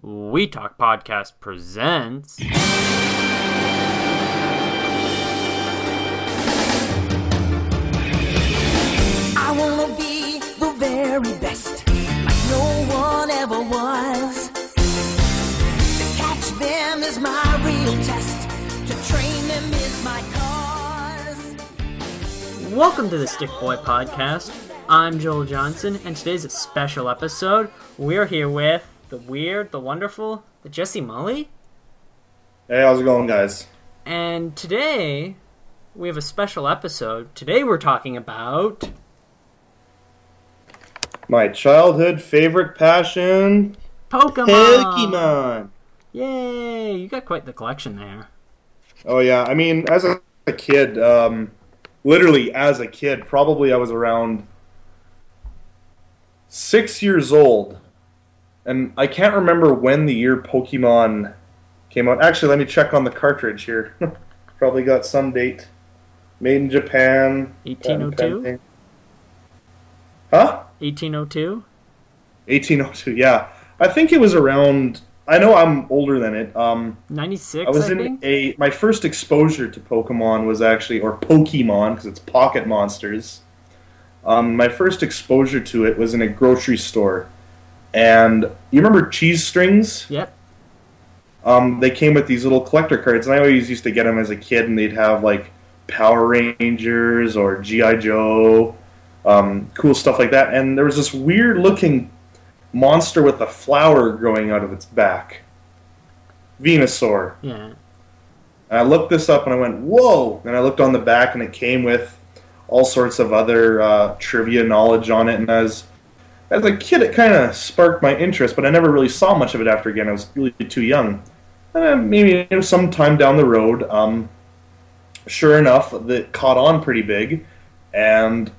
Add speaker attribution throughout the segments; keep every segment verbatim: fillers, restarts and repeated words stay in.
Speaker 1: We Talk Podcast presents.
Speaker 2: I wanna be the very best, like no one ever was. To catch them is my real test, to train them is my cause.
Speaker 1: Welcome to the Stick Boy Podcast. I'm Joel Johnson, and today's a special episode. We're here with the weird, the wonderful, the Jesse Mully.
Speaker 3: Hey, how's it going, guys?
Speaker 1: And today, we have a special episode. Today we're talking about...
Speaker 3: My childhood favorite passion,
Speaker 1: Pokemon!
Speaker 3: Pokemon!
Speaker 1: Yay! You got quite the collection there.
Speaker 3: Oh, yeah. I mean, as a, a kid, um, literally as a kid, probably I was around six years old. And I can't remember when the year Pokemon came out. Actually, let me check on the cartridge here. Probably got some date. Made in Japan.
Speaker 1: eighteen oh two?
Speaker 3: Huh?
Speaker 1: eighteen oh two?
Speaker 3: eighteen oh two, yeah. I think it was around... I know I'm older than it. Um,
Speaker 1: ninety-six,
Speaker 3: I was
Speaker 1: I
Speaker 3: in
Speaker 1: think?
Speaker 3: a... My first exposure to Pokemon was actually... Or Pokemon, because it's pocket monsters. Um, my first exposure to it was in a grocery store. And you remember cheese strings?
Speaker 1: Yep.
Speaker 3: Um, they came with these little collector cards, and I always used to get them as a kid, and they'd have, like, Power Rangers or G I. Joe, um, cool stuff like that. And there was this weird-looking monster with a flower growing out of its back. Venusaur.
Speaker 1: Yeah.
Speaker 3: And I looked this up, and I went, whoa! And I looked on the back, and it came with all sorts of other uh, trivia knowledge on it, and as as a kid, it kind of sparked my interest, but I never really saw much of it after again. I was really too young. And then maybe it was some time down the road, um, sure enough, that caught on pretty big, and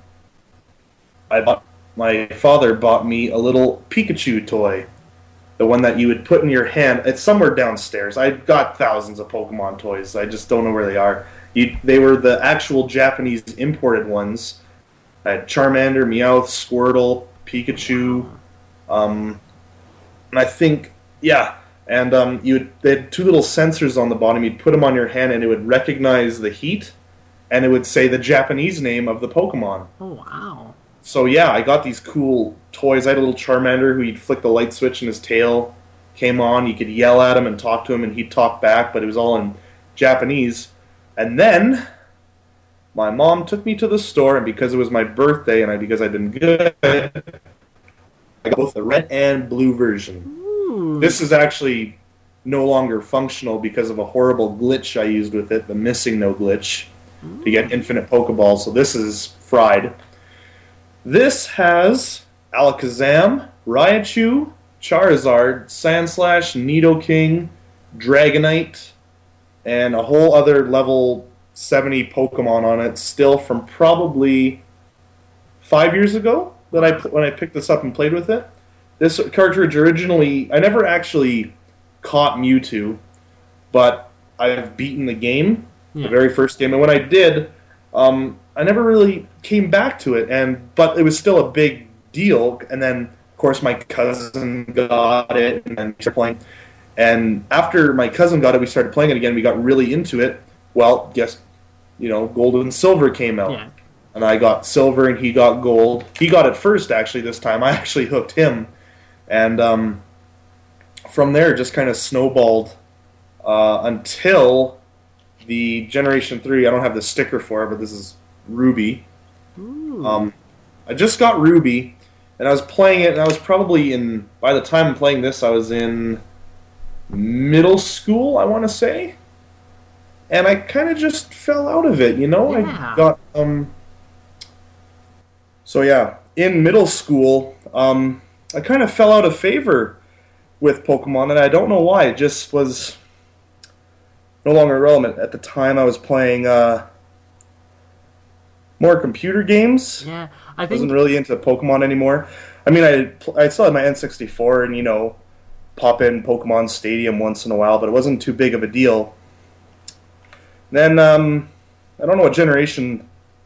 Speaker 3: I bought, my father bought me a little Pikachu toy, the one that you would put in your hand. It's somewhere downstairs. I got thousands of Pokemon toys. I just don't know where they are. You, they were the actual Japanese imported ones. I had Charmander, Meowth, Squirtle, Pikachu, um, and I think, yeah, and um, you would, they had two little sensors on the bottom. You'd put them on your hand, and it would recognize the heat, and it would say the Japanese name of the Pokemon.
Speaker 1: Oh, wow.
Speaker 3: So, yeah, I got these cool toys. I had a little Charmander who you'd flick the light switch, and his tail came on. You could yell at him and talk to him, and he'd talk back, but it was all in Japanese. And then my mom took me to the store, and because it was my birthday and I, because I'd been good, I got both the red and blue version.
Speaker 1: Ooh.
Speaker 3: This is actually no longer functional because of a horrible glitch I used with it, the missing no glitch, Ooh. To get infinite Pokeballs, so this is fried. This has Alakazam, Raichu, Charizard, Sandslash, Nidoking, Dragonite, and a whole other level seventy Pokemon on it, still from probably five years ago that I when I picked this up and played with it. This cartridge originally, I never actually caught Mewtwo, but I've beaten the game, yeah. the very first game, and when I did, um, I never really came back to it, and but it was still a big deal. And then, of course, my cousin got it, and then we started playing. And after my cousin got it, we started playing it again. We got really into it. Well, guess, you know, Gold and Silver came out.
Speaker 1: Yeah.
Speaker 3: And I got Silver and he got Gold. He got it first, actually, this time. I actually hooked him. And um, from there, it just kind of snowballed uh, until the Generation three. I don't have the sticker for it, but this is Ruby. Um, I just got Ruby, and I was playing it, and I was probably in, by the time I'm playing this, I was in middle school, I want to say. And I kind of just fell out of it, you know?
Speaker 1: Yeah.
Speaker 3: I got, um... So, yeah, in middle school, um, I kind of fell out of favor with Pokemon, and I don't know why. It just was no longer relevant. At the time, I was playing, uh... more computer games.
Speaker 1: Yeah, I think...
Speaker 3: wasn't really into Pokemon anymore. I mean, I, I still had my N sixty-four, and, you know, pop in Pokemon Stadium once in a while, but it wasn't too big of a deal. Then, um, I don't know what generation,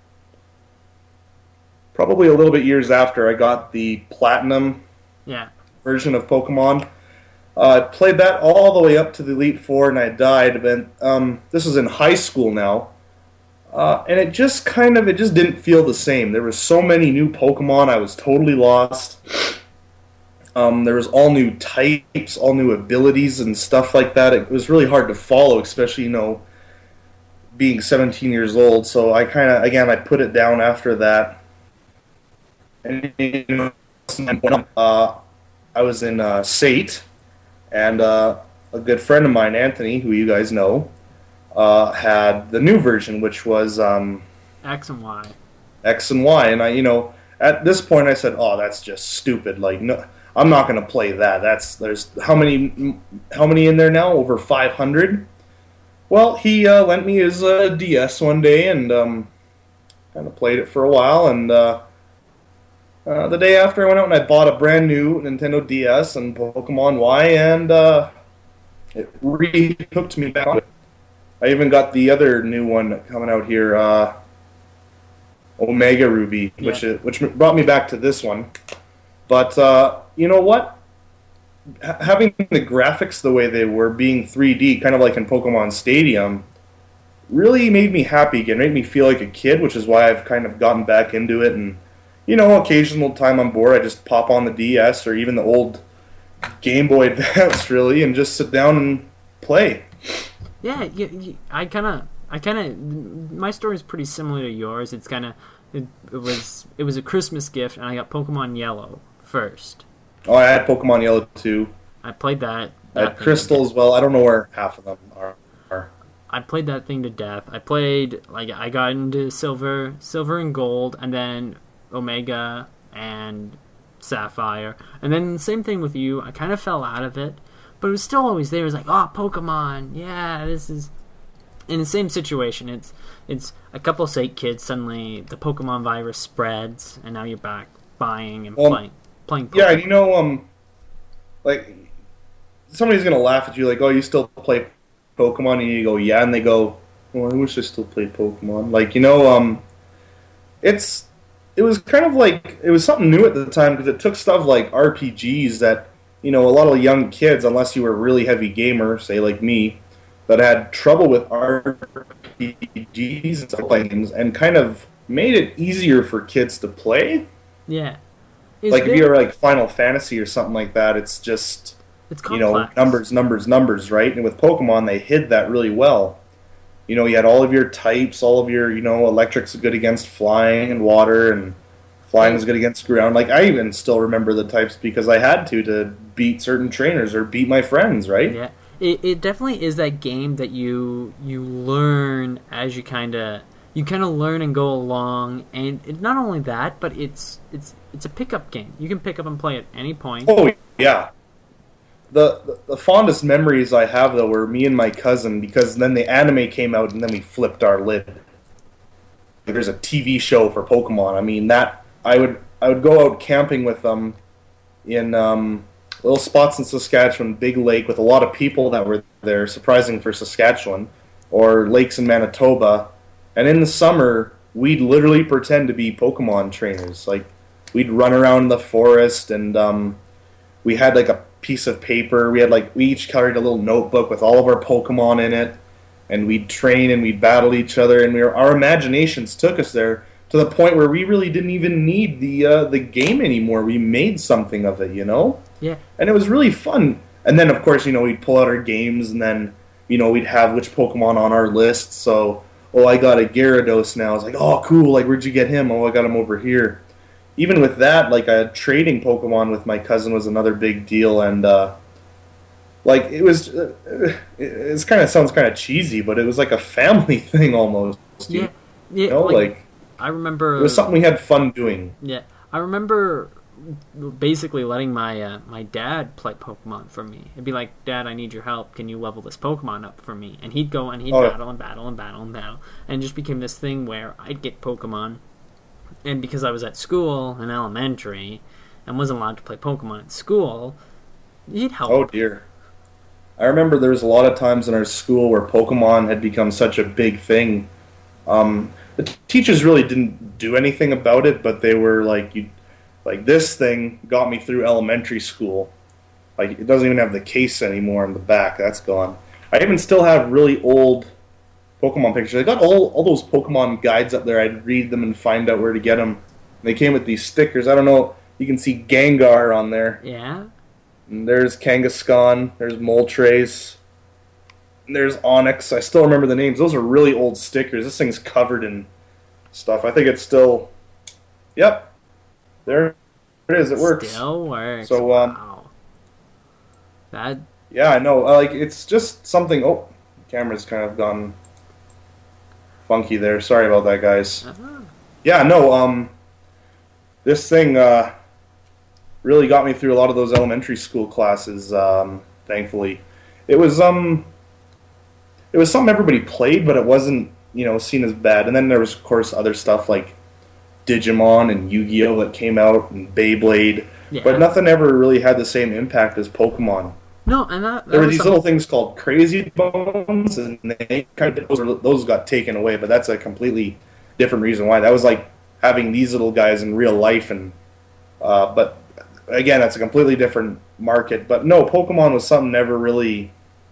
Speaker 3: probably a little bit years after, I got the Platinum
Speaker 1: yeah.
Speaker 3: version of Pokemon. Uh, I played that all the way up to the Elite Four, and I died. But um, this is in high school now, uh, and it just kind of it just didn't feel the same. There were so many new Pokemon, I was totally lost. Um, there was all new types, all new abilities, and stuff like that. It was really hard to follow, especially you know being seventeen years old. So I kind of again I put it down after that. And you know, uh, I was in uh, S A T. And uh, a good friend of mine, Anthony, who you guys know, uh, had the new version, which was um,
Speaker 1: X and Y.
Speaker 3: X and Y. And I, you know, at this point, I said, "Oh, that's just stupid. Like, no, I'm not going to play that. That's there's how many, how many in there now? Over five hundred." Well, he uh, lent me his uh, D S one day, and um, kind of played it for a while. And uh, Uh, the day after, I went out and I bought a brand new Nintendo D S and Pokemon Y, and uh, it really hooked me back on it. I even got the other new one coming out here, uh, Omega Ruby, which
Speaker 1: Yeah.
Speaker 3: is, which brought me back to this one. But uh, you know what? H- having the graphics the way they were, being three D, kind of like in Pokemon Stadium, really made me happy again. Made me feel like a kid, which is why I've kind of gotten back into it. And you know, occasional time I'm bored, I just pop on the D S or even the old Game Boy Advance, really, and just sit down and play.
Speaker 1: Yeah, you, you, I kind of, I kind of, my story is pretty similar to yours. It's kind of, it, it was, it was a Christmas gift, and I got Pokemon Yellow first.
Speaker 3: Oh, I had Pokemon Yellow too.
Speaker 1: I played that.
Speaker 3: I
Speaker 1: that
Speaker 3: had
Speaker 1: thing
Speaker 3: Crystal
Speaker 1: to
Speaker 3: as well. I don't know where half of them are. are.
Speaker 1: I played that thing to death. I played, like, I got into Silver, Silver and Gold, and then Omega and Sapphire, and then same thing with you. I kind of fell out of it, but it was still always there. It was like, oh, Pokemon, yeah, this is in the same situation. It's it's a couple S A T kids. Suddenly, the Pokemon virus spreads, and now you're back buying and
Speaker 3: Well,
Speaker 1: playing playing. Pokemon.
Speaker 3: Yeah, you know, um, like somebody's gonna laugh at you, like, "Oh, you still play Pokemon?" And you go, "Yeah," and they go, "Oh, I wish I still played Pokemon." Like, you know, um, it's. It was kind of like, it was something new at the time because it took stuff like R P Gs that, you know, a lot of young kids, unless you were a really heavy gamer, say like me, that had trouble with R P Gs and stuff like things, and kind of made it easier for kids to play.
Speaker 1: Yeah. Is
Speaker 3: Like if
Speaker 1: there-
Speaker 3: you're like Final Fantasy or something like that, it's just,
Speaker 1: it's
Speaker 3: you
Speaker 1: complex.
Speaker 3: know, numbers, numbers, numbers, right? And with Pokemon, they hid that really well. You know, you had all of your types, all of your, you know, electric's good against flying and water, and flying was good against ground. Like, I even still remember the types because I had to to beat certain trainers or beat my friends, right?
Speaker 1: Yeah, it, it definitely is that game that you you learn as you kind of you kind of learn and go along, and it, not only that, but it's it's it's a pickup game. You can pick up and play at any point.
Speaker 3: Oh, yeah. The, the the fondest memories I have, though, were me and my cousin, because then the anime came out and then we flipped our lid. There's a T V show for Pokemon. I mean, that I would I would go out camping with them in um, little spots in Saskatchewan, big lake with a lot of people that were there, surprising for Saskatchewan, or lakes in Manitoba. And in the summer, we'd literally pretend to be Pokemon trainers. Like, we'd run around the forest, and um, we had like a piece of paper. We had like we each carried a little notebook with all of our Pokemon in it, and we'd train and we'd battle each other, and we were, our imaginations took us there to the point where we really didn't even need the uh, the game anymore. We made something of it, you know,
Speaker 1: Yeah,
Speaker 3: and it was really fun. And then of course, you know, we'd pull out our games, and then you know we'd have which Pokemon on our list. So, oh, I got a Gyarados now. I was like, oh, cool. Like, where'd you get him? Oh, I got him over here. Even with that, like, uh, trading Pokemon with my cousin was another big deal, and uh, like it was, uh, it it's kind of sounds kind of cheesy, but it was like a family thing almost.
Speaker 1: yeah,
Speaker 3: You
Speaker 1: yeah.
Speaker 3: know,
Speaker 1: like,
Speaker 3: like
Speaker 1: I remember
Speaker 3: it was something we had fun doing.
Speaker 1: Yeah, I remember basically letting my uh, my dad play Pokemon for me. It'd be like, Dad, I need your help. Can you level this Pokemon up for me? And he'd go and he'd
Speaker 3: Oh, yeah.
Speaker 1: battle and battle and battle and battle, and it just became this thing where I'd get Pokemon, and because I was at school in elementary and wasn't allowed to play Pokemon at school, he'd help.
Speaker 3: Oh dear. I remember there was a lot of times in our school where Pokemon had become such a big thing. Um, the t- teachers really didn't do anything about it, but they were like, you, like this thing got me through elementary school. Like, it doesn't even have the case anymore in the back. That's gone. I even still have really old Pokemon pictures. I got all, all those Pokemon guides up there. I'd read them and find out where to get them. And they came with these stickers. I don't know. You can see Gengar on there.
Speaker 1: Yeah.
Speaker 3: And there's Kangaskhan. There's Moltres. And there's Onyx. I still remember the names. Those are really old stickers. This thing's covered in stuff. I think it's still... Yep. There it is. It works.
Speaker 1: Still works.
Speaker 3: So, um...
Speaker 1: wow. That...
Speaker 3: Yeah, I know. Like, it's just something... Oh, the camera's kind of gone funky there. Sorry about that, guys.
Speaker 1: Uh-huh.
Speaker 3: Yeah, no, um... This thing, uh... really got me through a lot of those elementary school classes, um, thankfully. It was, um... It was something everybody played, but it wasn't, you know, seen as bad. And then there was, of course, other stuff like Digimon and Yu-Gi-Oh! That came out, and Beyblade.
Speaker 1: Yeah.
Speaker 3: But nothing ever really had the same impact as Pokemon.
Speaker 1: No, and that, that
Speaker 3: There were
Speaker 1: was
Speaker 3: these
Speaker 1: something-
Speaker 3: little things called Crazy Bones, and they kind of those, were, those got taken away. But that's a completely different reason why. That was like having these little guys in real life, and uh, but again, that's a completely different market. But no, Pokemon was something never really,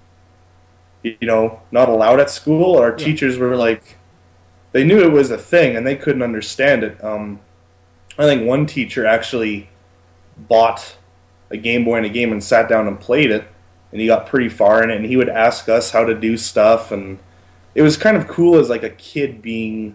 Speaker 3: you know, not allowed at school. Our
Speaker 1: Yeah.
Speaker 3: teachers were like, they knew it was a thing, and they couldn't understand it. Um, I think one teacher actually bought a Game Boy and a game and sat down and played it, and he got pretty far in it, and he would ask us how to do stuff, and it was kind of cool as like a kid being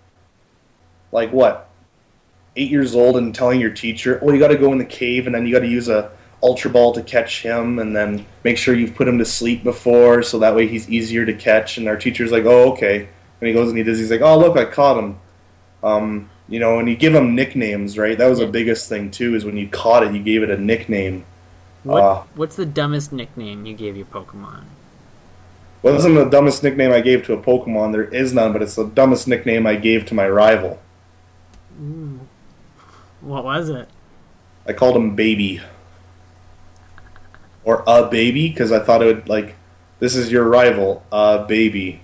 Speaker 3: like, what, eight years old and telling your teacher, oh, you got to go in the cave, and then you got to use a Ultra Ball to catch him, and then make sure you've put him to sleep before, so that way he's easier to catch. And our teacher's like, oh, okay. And he goes and he does, he's like, oh, look, I caught him. Um, you know, and you give him nicknames, right? That was
Speaker 1: Yeah.
Speaker 3: the biggest thing, too, is when you caught it, you gave it a nickname.
Speaker 1: What,
Speaker 3: Uh,
Speaker 1: what's the dumbest nickname you gave your Pokemon?
Speaker 3: Wasn't the dumbest nickname I gave to a Pokemon. There is none, but it's the dumbest nickname I gave to my rival.
Speaker 1: What was it?
Speaker 3: I called him Baby. Or a baby, because I thought it would, like, this is your rival, a baby.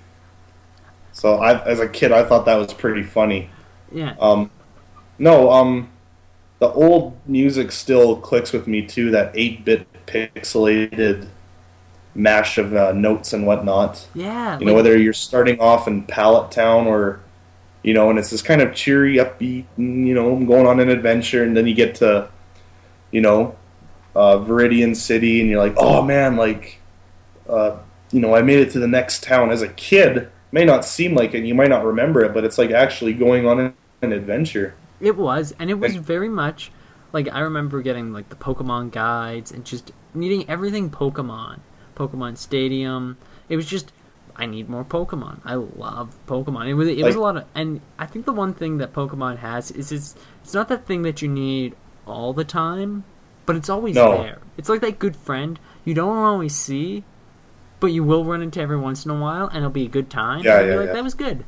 Speaker 3: So, I, as a kid, I thought that was pretty funny.
Speaker 1: Yeah.
Speaker 3: Um, no, um, the old music still clicks with me, too, that eight-bit pixelated mash of uh, notes and whatnot.
Speaker 1: Yeah.
Speaker 3: You know,
Speaker 1: like-
Speaker 3: whether you're starting off in Pallet Town or, you know, and it's this kind of cheery, upbeat, and, you know, going on an adventure, and then you get to, you know, uh, Viridian City, and you're like, oh man, like, uh, you know, I made it to the next town. As a kid, may not seem like it, you might not remember it, but it's like actually going on an adventure.
Speaker 1: It was, and it was
Speaker 3: And-
Speaker 1: very much like I remember getting like the Pokemon guides and just needing everything Pokemon, Pokemon Stadium. It was just I need more Pokemon. I love Pokemon. It was it was
Speaker 3: Like-
Speaker 1: a lot of, and I think the one thing that Pokemon has is it's it's not that thing that you need all the time, but it's always
Speaker 3: No.
Speaker 1: there. It's like that good friend you don't always see, but you will run into every once in a while, and it'll be a good time.
Speaker 3: Yeah,
Speaker 1: and you'll be
Speaker 3: yeah,
Speaker 1: like,
Speaker 3: yeah.
Speaker 1: that was good.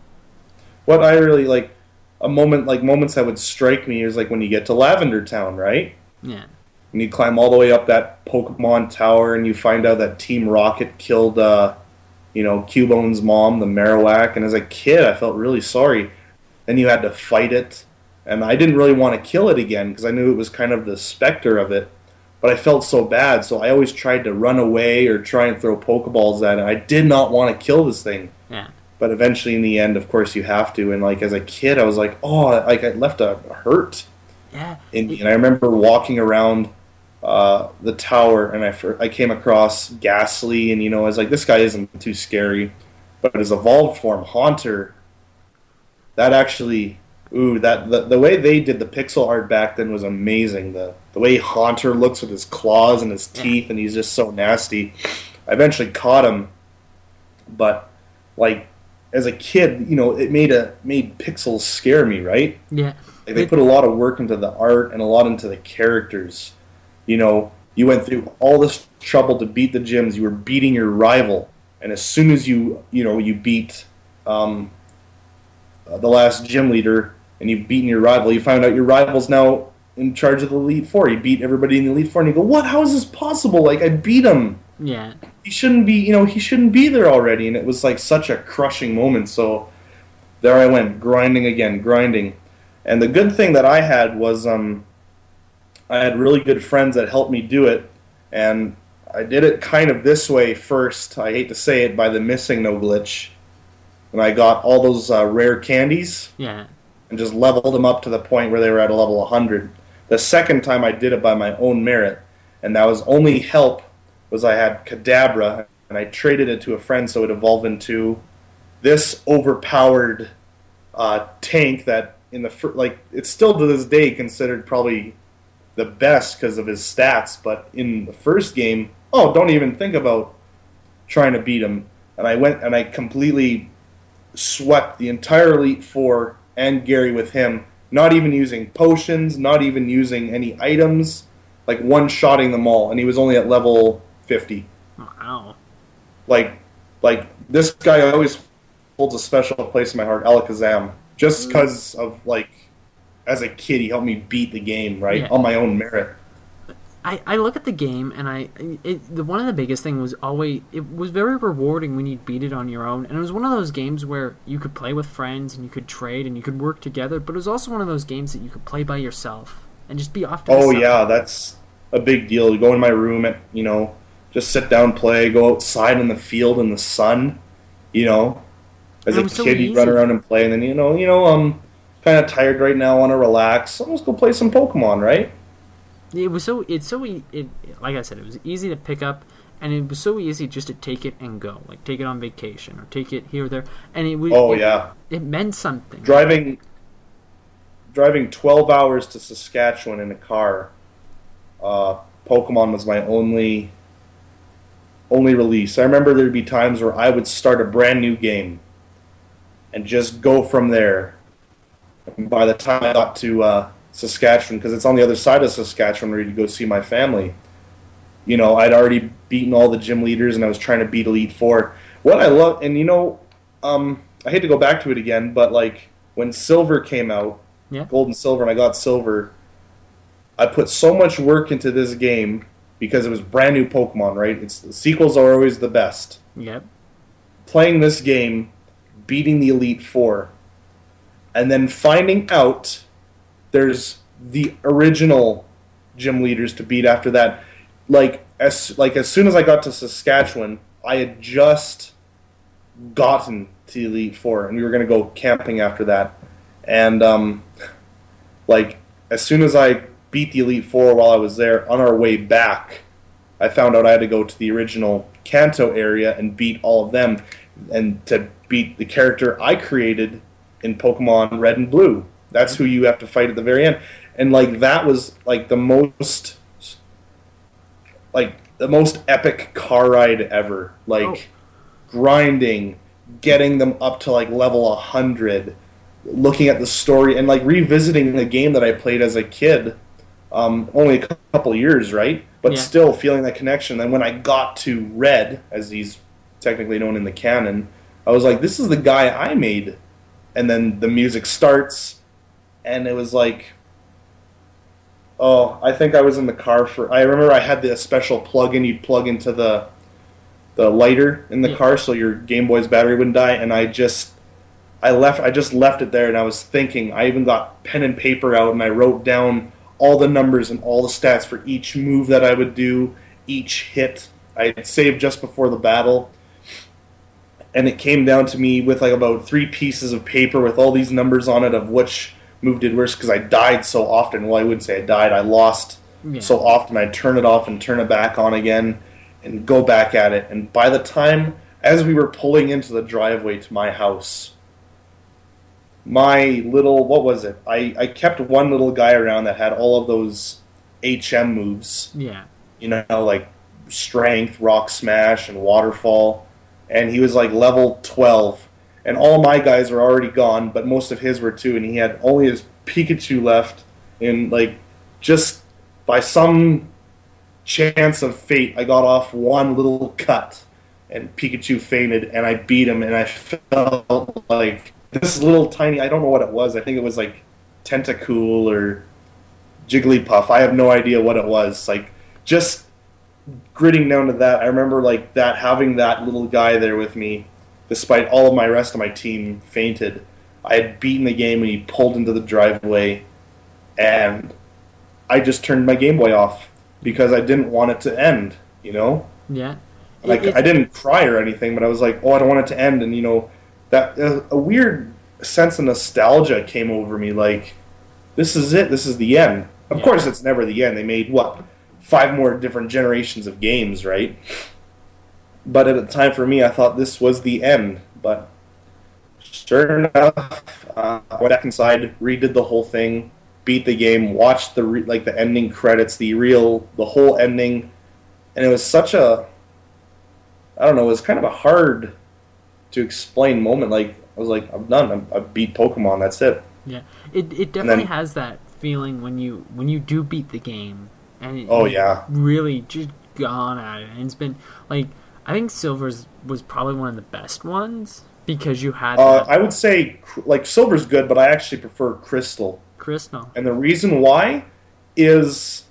Speaker 3: What I really like, a moment, like moments that would strike me is like when you get to Lavender Town, right?
Speaker 1: Yeah.
Speaker 3: And you climb all the way up that Pokemon tower, and you find out that Team Rocket killed, uh, you know, Cubone's mom, the Marowak. And as a kid, I felt really sorry. Then you had to fight it, and I didn't really want to kill it again because I knew it was kind of the specter of it. But I felt so bad, so I always tried to run away or try and throw Pokeballs at it. I did not want to kill this thing.
Speaker 1: Yeah.
Speaker 3: But eventually, in the end, of course, you have to. And like as a kid, I was like, oh, like I left a hurt
Speaker 1: Yeah.
Speaker 3: in me. And I remember walking around uh, the tower, and I fir- I came across Ghastly, and you know, I was like, this guy isn't too scary. But his evolved form, Haunter, that actually, ooh, that the, the way they did the pixel art back then was amazing. The the way Haunter looks with his claws and his teeth, and he's just so nasty. I eventually caught him, but like as a kid, you know, it made a made pixels scare me, right?
Speaker 1: Yeah.
Speaker 3: Like, they
Speaker 1: It-
Speaker 3: put a lot of work into the art and a lot into the characters. You know, you went through all this trouble to beat the gyms. You were beating your rival, and as soon as you, you know, you beat um, uh, the last gym leader, and you've beaten your rival, you find out your rival's now in charge of the Elite Four. You beat everybody in the Elite Four, and you go, "What? How is this possible? Like, I beat him.
Speaker 1: Yeah.
Speaker 3: He shouldn't be. You know, he shouldn't be there already." And it was like such a crushing moment. So there I went, grinding again, grinding. And the good thing that I had was um, I had really good friends that helped me do it. and I did it kind of this way first. I hate to say it, by the missing no glitch, and I got all those uh, rare candies
Speaker 1: Yeah.
Speaker 3: and just leveled them up to the point where they were at a level one hundred. The second time I did it by my own merit, and that was only help was I had Kadabra, and I traded it to a friend so it evolved into this overpowered uh, tank that in the fir- like it's still to this day considered probably the best because of his stats, but in the first game, oh, don't even think about trying to beat him. And I went and I completely swept the entire Elite Four and Gary with him, not even using potions, not even using any items, like one-shotting them all, and he was only at level fifty.
Speaker 1: Wow.
Speaker 3: Like, like this guy always holds a special place in my heart, Alakazam, just because of, like, as a kid, he helped me beat the game, right,
Speaker 1: Yeah.
Speaker 3: on my own merit.
Speaker 1: I, I look at the game and I it, the one of the biggest thing was always it was very rewarding when you beat it on your own, and it was one of those games where you could play with friends and you could trade and you could work together, but it was also one of those games that you could play by yourself and just be off to the
Speaker 3: Oh
Speaker 1: side.
Speaker 3: yeah, that's a big deal. You go in my room and, you know, just sit down, play, go outside in the field in the sun, you know. As
Speaker 1: And it
Speaker 3: a
Speaker 1: was so
Speaker 3: kid, you run
Speaker 1: easy.
Speaker 3: around and play, and then you know, you know, I'm kind of tired right now, want to relax. So let's go play some Pokemon, right?
Speaker 1: It was so it's so e- it like I said, it was easy to pick up, and it was so easy just to take it and go, like take it on vacation or take it here or there, and it was
Speaker 3: Oh
Speaker 1: it,
Speaker 3: yeah,
Speaker 1: it meant something.
Speaker 3: driving driving twelve hours to Saskatchewan in a car. Uh, Pokemon was my only only release. I remember there'd be times where I would start a brand new game and just go from there. And by the time I got to uh, Saskatchewan, because it's on the other side of Saskatchewan where you go see my family, you know, I'd already beaten all the gym leaders and I was trying to beat Elite Four. What I love, and you know, um, I hate to go back to it again, but like when Silver came out,
Speaker 1: Yeah.
Speaker 3: Gold and Silver, and I got Silver, I put so much work into this game because it was brand new Pokemon, right? It's the sequels are always the best.
Speaker 1: Yep.
Speaker 3: Playing this game, beating the Elite Four, and then finding out there's the original gym leaders to beat after that. Like as like as soon as I got to Saskatchewan, I had just gotten to the Elite Four, and we were going to go camping after that. And um, like as soon as I beat the Elite Four while I was there, on our way back, I found out I had to go to the original Kanto area and beat all of them, and to beat the character I created in Pokemon Red and Blue. That's who you have to fight at the very end. And like that was like the most like the most epic car ride ever. Like
Speaker 1: Oh.
Speaker 3: grinding, getting them up to like level one hundred, looking at the story and like revisiting the game that I played as a kid. Um, only a couple years, right? But
Speaker 1: Yeah.
Speaker 3: still feeling that connection. And when I got to Red, as he's technically known in the canon, I was like, this is the guy I made. And then the music starts, and it was like, oh, I think I was in the car for. I remember I had the special plug-in you'd plug into the the lighter in the
Speaker 1: Yeah.
Speaker 3: car so your Game Boy's battery wouldn't die, and I just I left I just left it there, and I was thinking. I even got pen and paper out, and I wrote down all the numbers and all the stats for each move that I would do, each hit. I had saved just before the battle. And it came down to me with like about three pieces of paper with all these numbers on it of which move did worse, because I died so often. Well, I wouldn't say I died. I lost
Speaker 1: Yeah.
Speaker 3: so often. I'd turn it off and turn it back on again and go back at it. And by the time, as we were pulling into the driveway to my house, my little, what was it? I, I kept one little guy around that had all of those H M moves,
Speaker 1: Yeah.
Speaker 3: you know, like strength, rock smash, and waterfall. And he was like level twelve. And all my guys were already gone, but most of his were too. And he had only his Pikachu left. And like, just by some chance of fate, I got off one little cut. And Pikachu fainted, and I beat him. And I felt like this little tiny, I don't know what it was. I think it was like Tentacool or Jigglypuff. I have no idea what it was. Like, just gritting down to that, I remember like that having that little guy there with me, despite all of my rest of my team fainted. I had beaten the game, and he pulled into the driveway, and I just turned my Game Boy off. because I didn't want it to end. You know,
Speaker 1: Yeah.
Speaker 3: like
Speaker 1: It,
Speaker 3: I
Speaker 1: it,
Speaker 3: didn't cry or anything, but I was like, oh, I don't want it to end, and you know, that uh, a weird sense of nostalgia came over me. Like, this is it. This is the end. Of
Speaker 1: Yeah.
Speaker 3: course, it's never the end. They made what five more different generations of games, right? But at the time for me, I thought this was the end. But sure enough, uh, I went back inside, redid the whole thing, beat the game, watched the re- like the ending credits, the real, the whole ending, and it was such a, I don't know, it was kind of a hard to explain moment. Like I was like, I'm done. I'm, I beat Pokemon. That's it.
Speaker 1: yeah. It it
Speaker 3: then-
Speaker 1: definitely has that feeling when you when you do beat the game, and it,
Speaker 3: Oh,
Speaker 1: you've
Speaker 3: yeah.
Speaker 1: really just gone at it. And it's been like I think Silver's was probably one of the best ones because you had
Speaker 3: Uh,
Speaker 1: that
Speaker 3: I would say cr- like Silver's good, but I actually prefer Crystal.
Speaker 1: Crystal.
Speaker 3: And the reason why is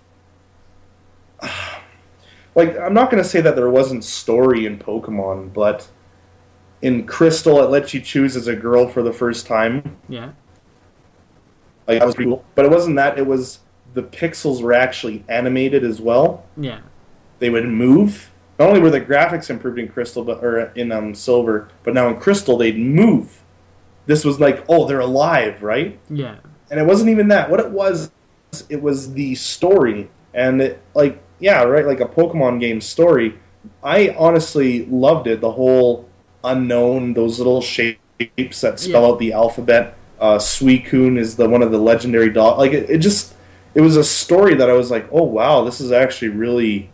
Speaker 3: like I'm not going to say that there wasn't story in Pokemon, but in Crystal it lets you choose as a girl for the first time.
Speaker 1: Yeah,
Speaker 3: Like that was pretty cool. But it wasn't that, it was the pixels were actually animated as well.
Speaker 1: yeah,
Speaker 3: They would move. Not only were the graphics improved in Crystal but or in um Silver, but now in Crystal they'd move. This was like, oh, they're alive, right?
Speaker 1: yeah,
Speaker 3: And it wasn't even that. What it was, it was the story, and it, like, yeah, right, like a Pokemon game story. I honestly loved it. The whole unknown, those little shapes that spell
Speaker 1: Yeah.
Speaker 3: out the alphabet. Uh, Suicune is the one of the legendary dog. Like it, it just, it was a story that I was like, oh wow, this is actually really.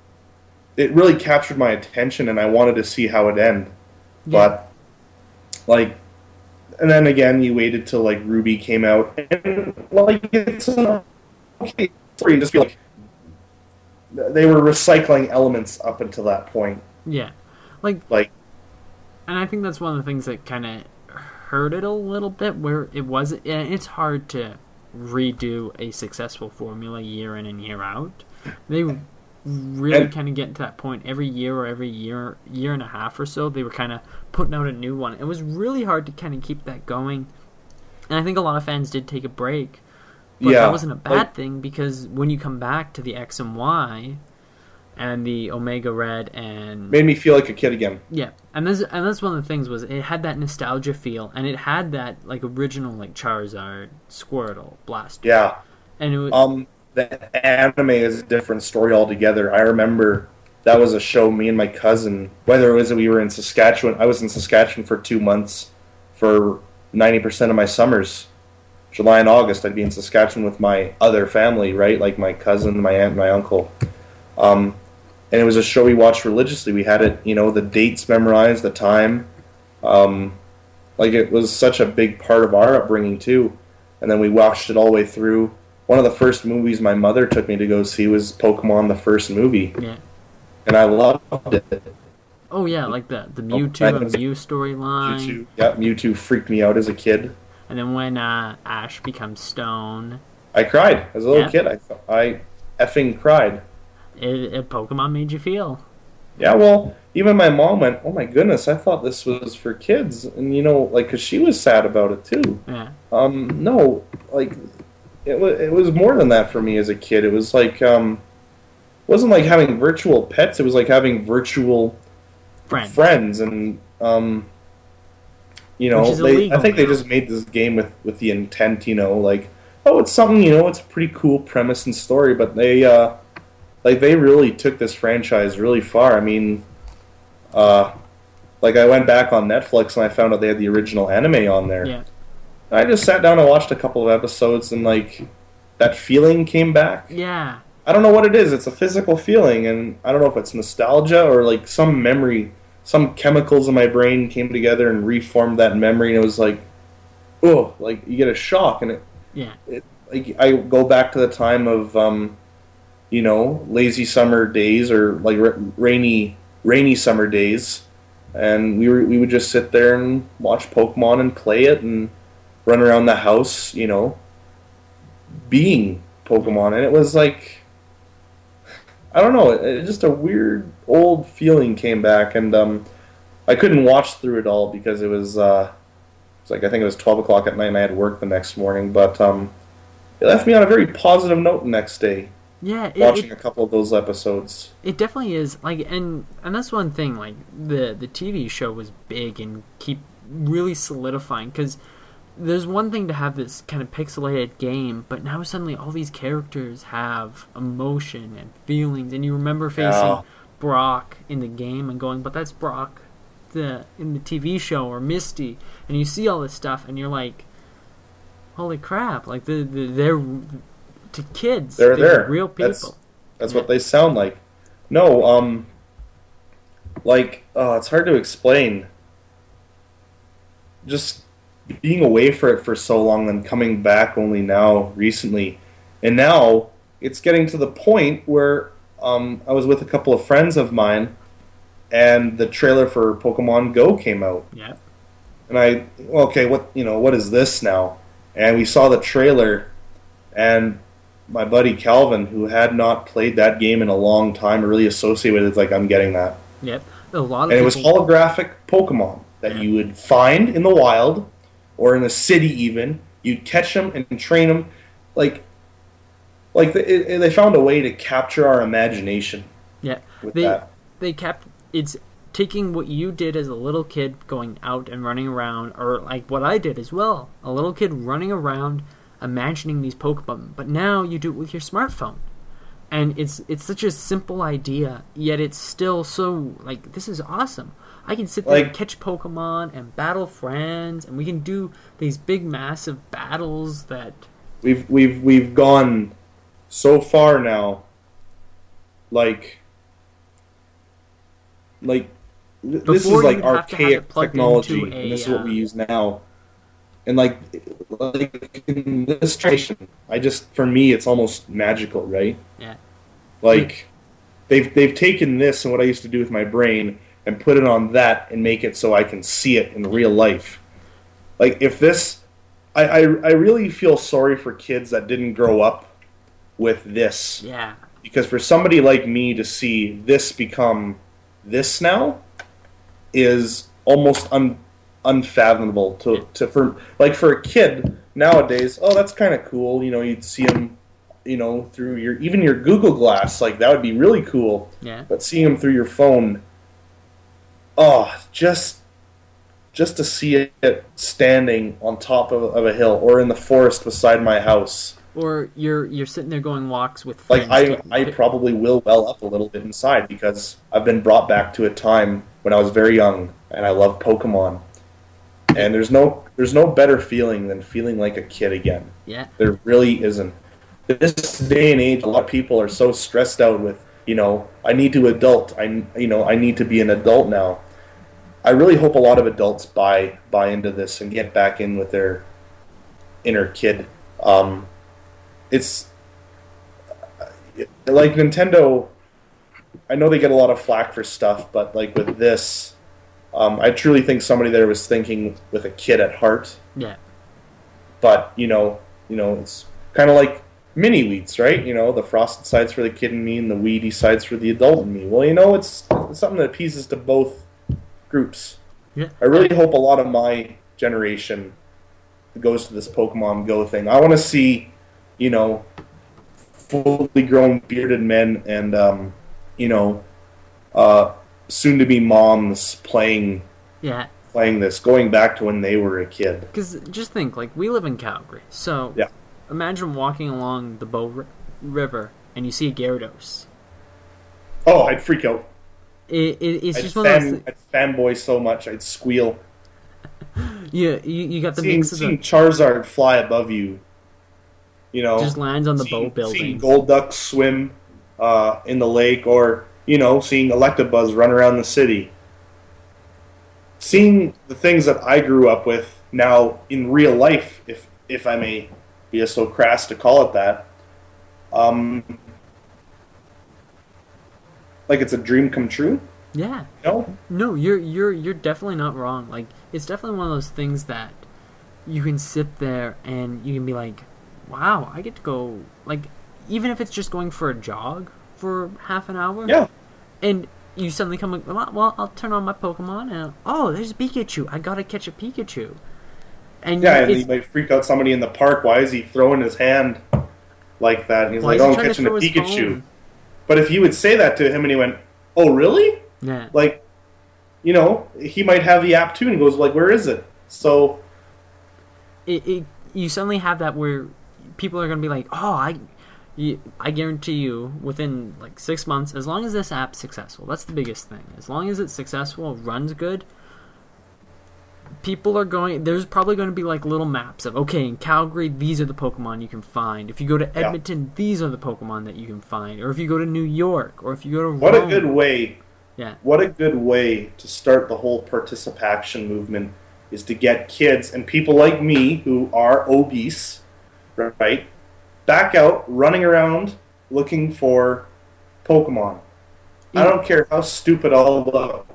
Speaker 3: It really captured my attention, and I wanted to see how it end.
Speaker 1: yeah.
Speaker 3: But like. And then again, you waited till like Ruby came out, and like it's an okay story. And just feel like they were recycling elements up until that point.
Speaker 1: yeah. Like,
Speaker 3: Like,
Speaker 1: and I think that's one of the things that kind of hurt it a little bit, where it was. And it's hard to redo a successful formula year in and year out. They really
Speaker 3: And-
Speaker 1: kind of get to that point every year or every year, year and a half or so. They were kind of putting out a new one. It was really hard to kind of keep that going, and I think a lot of fans did take a break. But
Speaker 3: yeah,
Speaker 1: that wasn't a bad
Speaker 3: like,
Speaker 1: thing because when you come back to the X and Y and the Omega Red and
Speaker 3: made me feel like a kid again.
Speaker 1: yeah, and this and that's one of the things was it had that nostalgia feel, and it had that like original like Charizard, Squirtle, Blastoise,
Speaker 3: Yeah.
Speaker 1: and it was,
Speaker 3: Um, the anime is a different story altogether. I remember that was a show me and my cousin. Whether it was that we were in Saskatchewan, I was in Saskatchewan for two months for ninety percent of my summers. July and August, I'd be in Saskatchewan with my other family, right? Like my cousin, my aunt, my uncle. Um, and it was a show we watched religiously. We had it, you know, the dates memorized, the time. Um, like it was such a big part of our upbringing too. And then we watched it all the way through. One of the first movies my mother took me to go see was Pokemon, the first movie,
Speaker 1: yeah.
Speaker 3: and I loved it.
Speaker 1: Oh yeah, like the the
Speaker 3: Oh,
Speaker 1: Mewtwo
Speaker 3: that
Speaker 1: and
Speaker 3: was-
Speaker 1: Mew storyline,
Speaker 3: Mewtwo, yeah, Mewtwo freaked me out as a kid.
Speaker 1: and then when uh, Ash becomes Stone,
Speaker 3: I cried as a little
Speaker 1: Yeah.
Speaker 3: kid. I I effing cried.
Speaker 1: it, it Pokemon made you feel.
Speaker 3: Yeah, well, even my mom went, "Oh my goodness, I thought this was for kids," and you know, like, cause she was sad about it too.
Speaker 1: Yeah,
Speaker 3: Um, no, like, it was it was more than that for me as a kid. It was like, um, it wasn't like having virtual pets. It was like having virtual
Speaker 1: friends.
Speaker 3: friends, and um, you know,
Speaker 1: Which is
Speaker 3: they, I
Speaker 1: illegal
Speaker 3: think they
Speaker 1: now.
Speaker 3: just made this game with with the intent, you know, like, oh, it's something, you know, it's a pretty cool premise and story, but they, uh, like, they really took this franchise really far. I mean, uh, like, I went back on Netflix and I found out they had the original anime on there.
Speaker 1: Yeah,
Speaker 3: I just sat down and watched a couple of episodes, and like, that feeling came back.
Speaker 1: yeah,
Speaker 3: I don't know what it is. It's a physical feeling, and I don't know if it's nostalgia or like some memory, some chemicals in my brain came together and reformed that memory, and it was like, oh, like you get a shock, and it,
Speaker 1: yeah,
Speaker 3: it like I go back to the time of, um, you know, lazy summer days or like ra- rainy, rainy summer days, and we were we would just sit there and watch Pokemon and play it and run around the house, you know, being Pokemon, and it was like, I don't know, it, it just a weird old feeling came back, and um, I couldn't watch through it all because it was, uh, it was like I think it was twelve o'clock at night, and I had work the next morning. But um, it left me on a very positive note the next day.
Speaker 1: Yeah, it,
Speaker 3: watching
Speaker 1: it
Speaker 3: a couple of those episodes.
Speaker 1: it definitely is. Like, and and that's one thing. Like the the T V show was big and keep really solidifying because there's one thing to have this kind of pixelated game, but now suddenly all these characters have emotion and feelings, and you remember facing
Speaker 3: Yeah.
Speaker 1: Brock in the game and going, but that's Brock the in the T V show, or Misty, and you see all this stuff and you're like, holy crap, like the, the they're to kids,
Speaker 3: They're there.
Speaker 1: real people.
Speaker 3: That's, that's what they sound like. No, um, like, uh, it's hard to explain. Just being away for it for so long and coming back only now recently. And now it's getting to the point where um, I was with a couple of friends of mine and the trailer for Pokemon Go came out.
Speaker 1: Yeah.
Speaker 3: And I, well, okay, what, you know, what is this now? And we saw the trailer, and my buddy Calvin, who had not played that game in a long time, really associated with it, it's like, I'm getting that.
Speaker 1: Yep. A lot of
Speaker 3: And it was
Speaker 1: people-
Speaker 3: holographic Pokemon that
Speaker 1: Yeah.
Speaker 3: you would find in the wild or in a city even. You'd catch them and train them. Like, like the, it, they found a way to capture our imagination
Speaker 1: Yeah.
Speaker 3: with
Speaker 1: They
Speaker 3: that.
Speaker 1: they kept it's taking what you did as a little kid going out and running around, or like what I did as well. A little kid running around imagining these Pokemon, but now you do it with your smartphone. And it's it's such a simple idea, yet it's still so like this is awesome. I can sit there
Speaker 3: Like-
Speaker 1: and catch Pokemon and battle friends, and we can do these big massive battles that
Speaker 3: We've we've we've gone so far now. Like, like th- this
Speaker 1: Before
Speaker 3: is like
Speaker 1: you'd have to have it
Speaker 3: archaic
Speaker 1: plugged
Speaker 3: technology,
Speaker 1: into a,
Speaker 3: and this is what
Speaker 1: uh,
Speaker 3: we use now. And like, like in this generation, I just for me, it's almost magical, right?
Speaker 1: yeah.
Speaker 3: Like, they've they've taken this and what I used to do with my brain and put it on that and make it so I can see it in real life. Like, if this, I I, I really feel sorry for kids that didn't grow up with this,
Speaker 1: Yeah.
Speaker 3: because for somebody like me to see this become this now is almost un, unfathomable to, to for like for a kid nowadays. Oh, that's kind of cool. You know, you'd see them, you know, through your even your Google Glass. Like, that would be really cool.
Speaker 1: Yeah.
Speaker 3: But seeing them through your phone, oh, just just to see it standing on top of, of a hill or in the forest beside my house.
Speaker 1: Or you're you're sitting there going walks with
Speaker 3: Like,
Speaker 1: friends.
Speaker 3: I,
Speaker 1: taking
Speaker 3: I
Speaker 1: pic-
Speaker 3: probably will well up a little bit inside because I've been brought back to a time when I was very young and I loved Pokemon. And there's no there's no better feeling than feeling like a kid again.
Speaker 1: Yeah.
Speaker 3: There really isn't. This day and age, a lot of people are so stressed out with, you know, I need to adult. I you know I need to be an adult now. I really hope a lot of adults buy buy into this and get back in with their inner kid. Um, it's like Nintendo. I know they get a lot of flack for stuff, but like with this, um, I truly think somebody there was thinking with a kid at heart.
Speaker 1: Yeah.
Speaker 3: But you know, you know, it's kind of like mini wheats, right? You know, the frosted sides for the kid in me, and the weedy sides for the adult in me. Well, you know, it's, it's something that appeases to both groups.
Speaker 1: Yeah.
Speaker 3: I really hope a lot of my generation goes to this Pokemon Go thing. I want to see, you know, fully grown bearded men and, um, you know, uh, soon-to-be moms playing
Speaker 1: Yeah.
Speaker 3: playing this, going back to when they were a kid.
Speaker 1: Because just think, like, we live in Calgary, so
Speaker 3: Yeah.
Speaker 1: imagine walking along the Bow Ri- River and you see a Gyarados.
Speaker 3: Oh, I'd freak out.
Speaker 1: It, it, it's
Speaker 3: I'd,
Speaker 1: just one of those.
Speaker 3: fan, I'd fanboy so much, I'd squeal.
Speaker 1: Yeah, you, you got the
Speaker 3: Seeing,
Speaker 1: mix of
Speaker 3: seeing
Speaker 1: the
Speaker 3: Charizard fly above you, you know,
Speaker 1: just lands on the
Speaker 3: seeing,
Speaker 1: bow building.
Speaker 3: seeing Golduck swim uh, in the lake, or you know, seeing Electabuzz run around the city. Seeing the things that I grew up with now in real life, if if I may be so crass to call it that, um, like it's a dream come true.
Speaker 1: Yeah.
Speaker 3: You know?
Speaker 1: No, you're you're you're definitely not wrong. Like, it's definitely one of those things that you can sit there and you can be like, "Wow, I get to go." Like, even if it's just going for a jog for half an hour.
Speaker 3: Yeah.
Speaker 1: And you suddenly come like, "Well, well, I'll turn on my Pokemon and oh, there's a Pikachu. I gotta catch a Pikachu." And
Speaker 3: Yeah, and
Speaker 1: it's-
Speaker 3: you might freak out somebody in the park. Why is he throwing his hand like that. And he's
Speaker 1: Why
Speaker 3: like,
Speaker 1: is he
Speaker 3: oh, I'm
Speaker 1: trying to
Speaker 3: catching a
Speaker 1: throw his
Speaker 3: Pikachu.
Speaker 1: phone?
Speaker 3: But if you would say that to him and he went, oh, really?
Speaker 1: Yeah.
Speaker 3: Like, you know, he might have the app too, and he goes, like, where is it? So,
Speaker 1: It, it you suddenly have that where people are going to be like, oh, I, you, I guarantee you, within like six months, as long as this app's successful, that's the biggest thing. As long as it's successful, runs good, people are going. There's probably going to be like little maps of, okay, in Calgary, these are the Pokemon you can find. If you go to
Speaker 3: Yeah.
Speaker 1: Edmonton, these are the Pokemon that you can find. Or if you go to New York, or if you go to
Speaker 3: what
Speaker 1: Rome.
Speaker 3: a good way.
Speaker 1: Yeah.
Speaker 3: What a good way to start the whole participation movement is to get kids and people like me who are obese, right, back out running around looking for Pokemon. I don't care how stupid I'll look.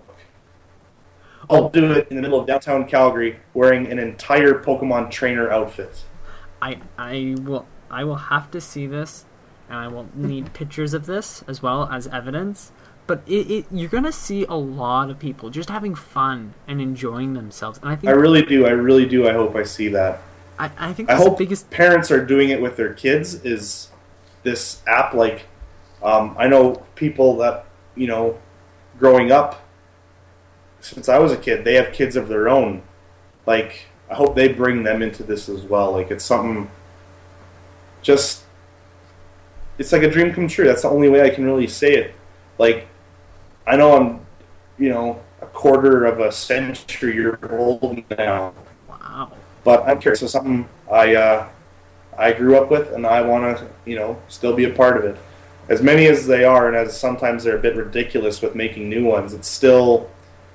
Speaker 3: I'll do it in the middle of downtown Calgary wearing an entire Pokemon trainer outfit.
Speaker 1: I I will I will have to see this, and I will need pictures of this as well as evidence. But it, it you're gonna see a lot of people just having fun and enjoying themselves, and I think
Speaker 3: I really do. I really do. I hope I see that.
Speaker 1: I, I think
Speaker 3: I
Speaker 1: that's
Speaker 3: hope
Speaker 1: the biggest.
Speaker 3: parents are doing it with their kids. Is this app like? Um, I know people that you know, growing up. Since I was a kid, they have kids of their own. Like, I hope they bring them into this as well. Like, it's something. Just, it's like a dream come true. That's the only way I can really say it. Like, I know I'm, you know, a quarter of a century old now.
Speaker 1: Wow.
Speaker 3: But I'm curious. It's something I uh, I grew up with, and I want to, you know, still be a part of it. As many as they are, and as sometimes they're a bit ridiculous with making new ones, it's still,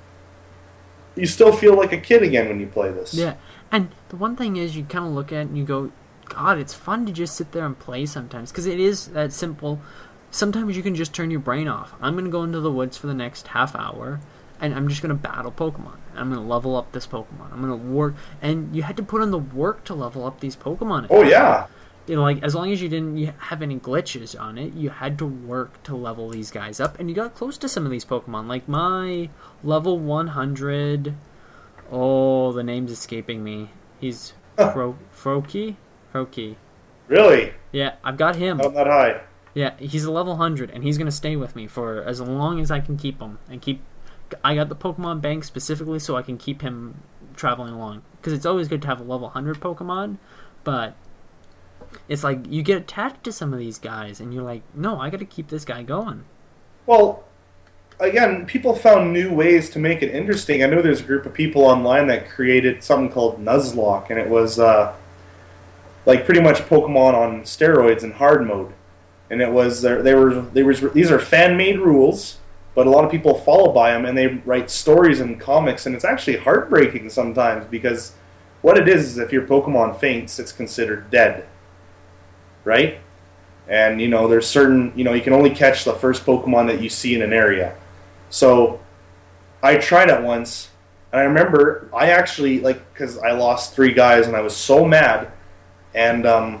Speaker 3: you still feel like a kid again when you play this.
Speaker 1: Yeah, and the one thing is, you kind of look at it and you go, God, it's fun to just sit there and play sometimes, because it is that simple. Sometimes you can just turn your brain off. I'm going to go into the woods for the next half hour, and I'm just going to battle Pokemon. I'm going to level up this Pokemon. I'm going to work, and you had to put in the work to level up these Pokemon.
Speaker 3: Oh, yeah.
Speaker 1: You know, like, as long as you didn't you have any glitches on it, you had to work to level these guys up, and you got close to some of these Pokemon. Like, my level one hundred... Oh, the name's escaping me. He's Fro- Froakie? Froakie.
Speaker 3: Really?
Speaker 1: Yeah, I've got him.
Speaker 3: Not that high.
Speaker 1: Yeah, he's a level one hundred, and he's going to stay with me for as long as I can keep him. And keep. I got the Pokemon Bank specifically so I can keep him traveling along. Because it's always good to have a level one hundred Pokemon, but it's like you get attached to some of these guys, and you're like, no, I got to keep this guy going.
Speaker 3: Well, again, people found new ways to make it interesting. I know there's a group of people online that created something called Nuzlocke, and it was uh, like pretty much Pokemon on steroids in hard mode. And it was they were they were these are fan made rules, but a lot of people follow by them, and they write stories and comics, and it's actually heartbreaking sometimes because what it is is if your Pokemon faints, it's considered dead, right? And you know there's certain you know you can only catch the first Pokemon that you see in an area. So I tried it once, and I remember I actually like because I lost three guys, and I was so mad, and um.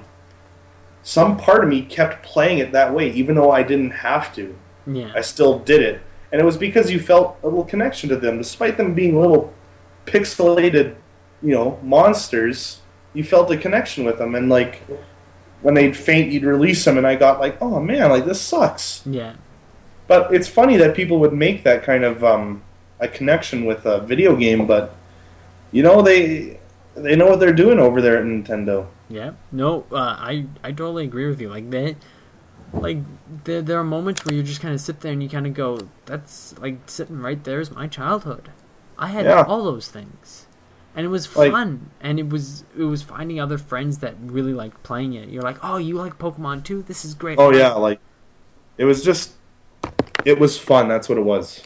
Speaker 3: some part of me kept playing it that way, even though I didn't have to.
Speaker 1: Yeah.
Speaker 3: I still did it. And it was because you felt a little connection to them. Despite them being little pixelated, you know, monsters, you felt a connection with them. And, like, when they'd faint, you'd release them, and I got like, oh, man, like, this sucks.
Speaker 1: Yeah.
Speaker 3: But it's funny that people would make that kind of um, a connection with a video game, but, you know, they they know what they're doing over there at Nintendo.
Speaker 1: Yeah, no, uh, I I totally agree with you. Like that, like there there are moments where you just kind of sit there and you kind of go, "That's like sitting right there is my childhood." I had
Speaker 3: Yeah.
Speaker 1: all those things, and it was
Speaker 3: Like-
Speaker 1: fun. And it was it was finding other friends that really liked playing it. You're like, "Oh, you like Pokemon too? This is great."
Speaker 3: Oh, yeah, like, it was just, it was fun. That's what it was.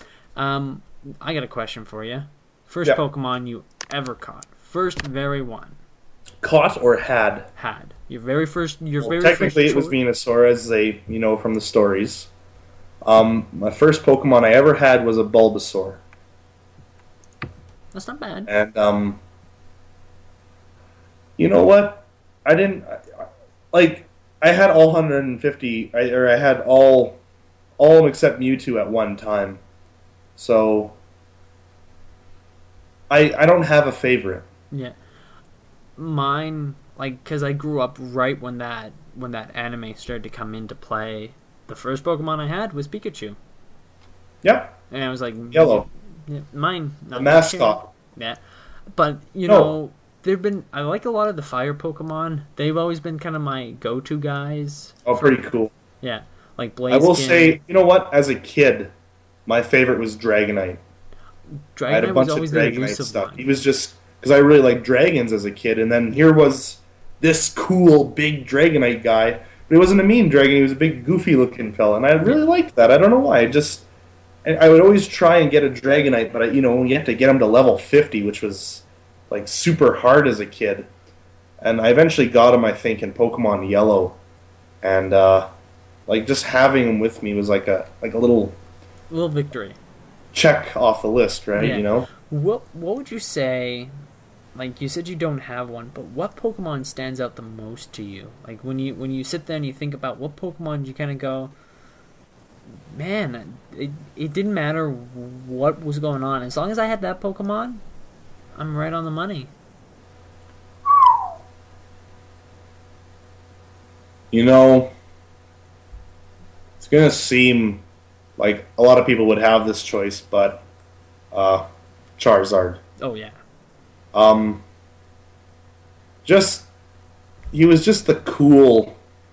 Speaker 1: Um, I got a question for you. First
Speaker 3: Yeah.
Speaker 1: Pokemon you ever caught, first very one,
Speaker 3: Caught or had?
Speaker 1: had your very first your
Speaker 3: Well,
Speaker 1: very
Speaker 3: technically,
Speaker 1: first
Speaker 3: it was
Speaker 1: cho-
Speaker 3: Venusaur, as they, you know, from the stories. Um, my first Pokemon I ever had was a Bulbasaur.
Speaker 1: That's not bad.
Speaker 3: And, um, you know what? I didn't, I- I- like, I had all one hundred fifty, I, or I had all, all of them except Mewtwo at one time. So, I, I don't have a favorite.
Speaker 1: Yeah. Mine, like, because I grew up right when that when that anime started to come into play. The first Pokemon I had was Pikachu,
Speaker 3: Yeah,
Speaker 1: and I was like,
Speaker 3: yellow,
Speaker 1: yeah, mine,
Speaker 3: the
Speaker 1: not
Speaker 3: mascot.
Speaker 1: Yeah, but you
Speaker 3: No.
Speaker 1: know, there've been I like a lot of the fire Pokemon. They've always been kind of my go-to guys.
Speaker 3: Oh, pretty cool.
Speaker 1: Yeah, like
Speaker 3: I will
Speaker 1: Blaziken.
Speaker 3: say, you know what? As a kid, my favorite was Dragonite. I had a
Speaker 1: Dragonite was
Speaker 3: bunch of
Speaker 1: always the
Speaker 3: Dragonite
Speaker 1: elusive
Speaker 3: stuff.
Speaker 1: one.
Speaker 3: He was just because I really liked dragons as a kid, and then here was this cool big Dragonite guy. But he wasn't a mean dragon; he was a big, goofy-looking fella, and I really liked that. I don't know why. I just I I would always try and get a Dragonite, but I, you know, you have to get him to level fifty, which was like super hard as a kid. And I eventually got him, I think, in Pokemon Yellow, and uh, like just having him with me was like a like a little
Speaker 1: Little victory.
Speaker 3: check off the list, right?
Speaker 1: Yeah.
Speaker 3: You know.
Speaker 1: What What would you say? Like you said, you don't have one, but what Pokemon stands out the most to you? Like when you when you sit there and you think about what Pokemon, you kind of go, man, it it didn't matter what was going on as long as I had that Pokemon, I'm right on the money.
Speaker 3: You know, it's gonna seem like a lot of people would have this choice, but uh, Charizard.
Speaker 1: Oh yeah,
Speaker 3: Um, just he was just the cool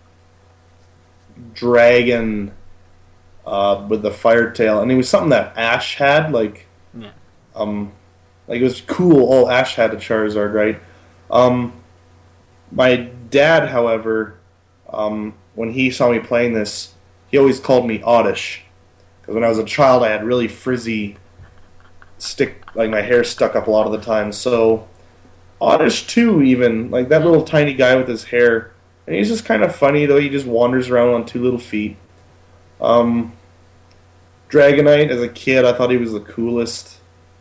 Speaker 3: dragon uh, with the fire tail, and it was something that Ash had. Like,
Speaker 1: yeah,
Speaker 3: um, like it was cool. Oh, Ash had a Charizard, right? Um, my dad, however, um, when he saw me playing this, he always called me Oddish because when I was a child, I had really frizzy stick, like my hair stuck up a lot of the time. So Oddish too, even like that little tiny guy with his hair, and he's just kind of funny though. He just wanders around on two little feet. Um, Dragonite, as a kid, I thought he was the coolest.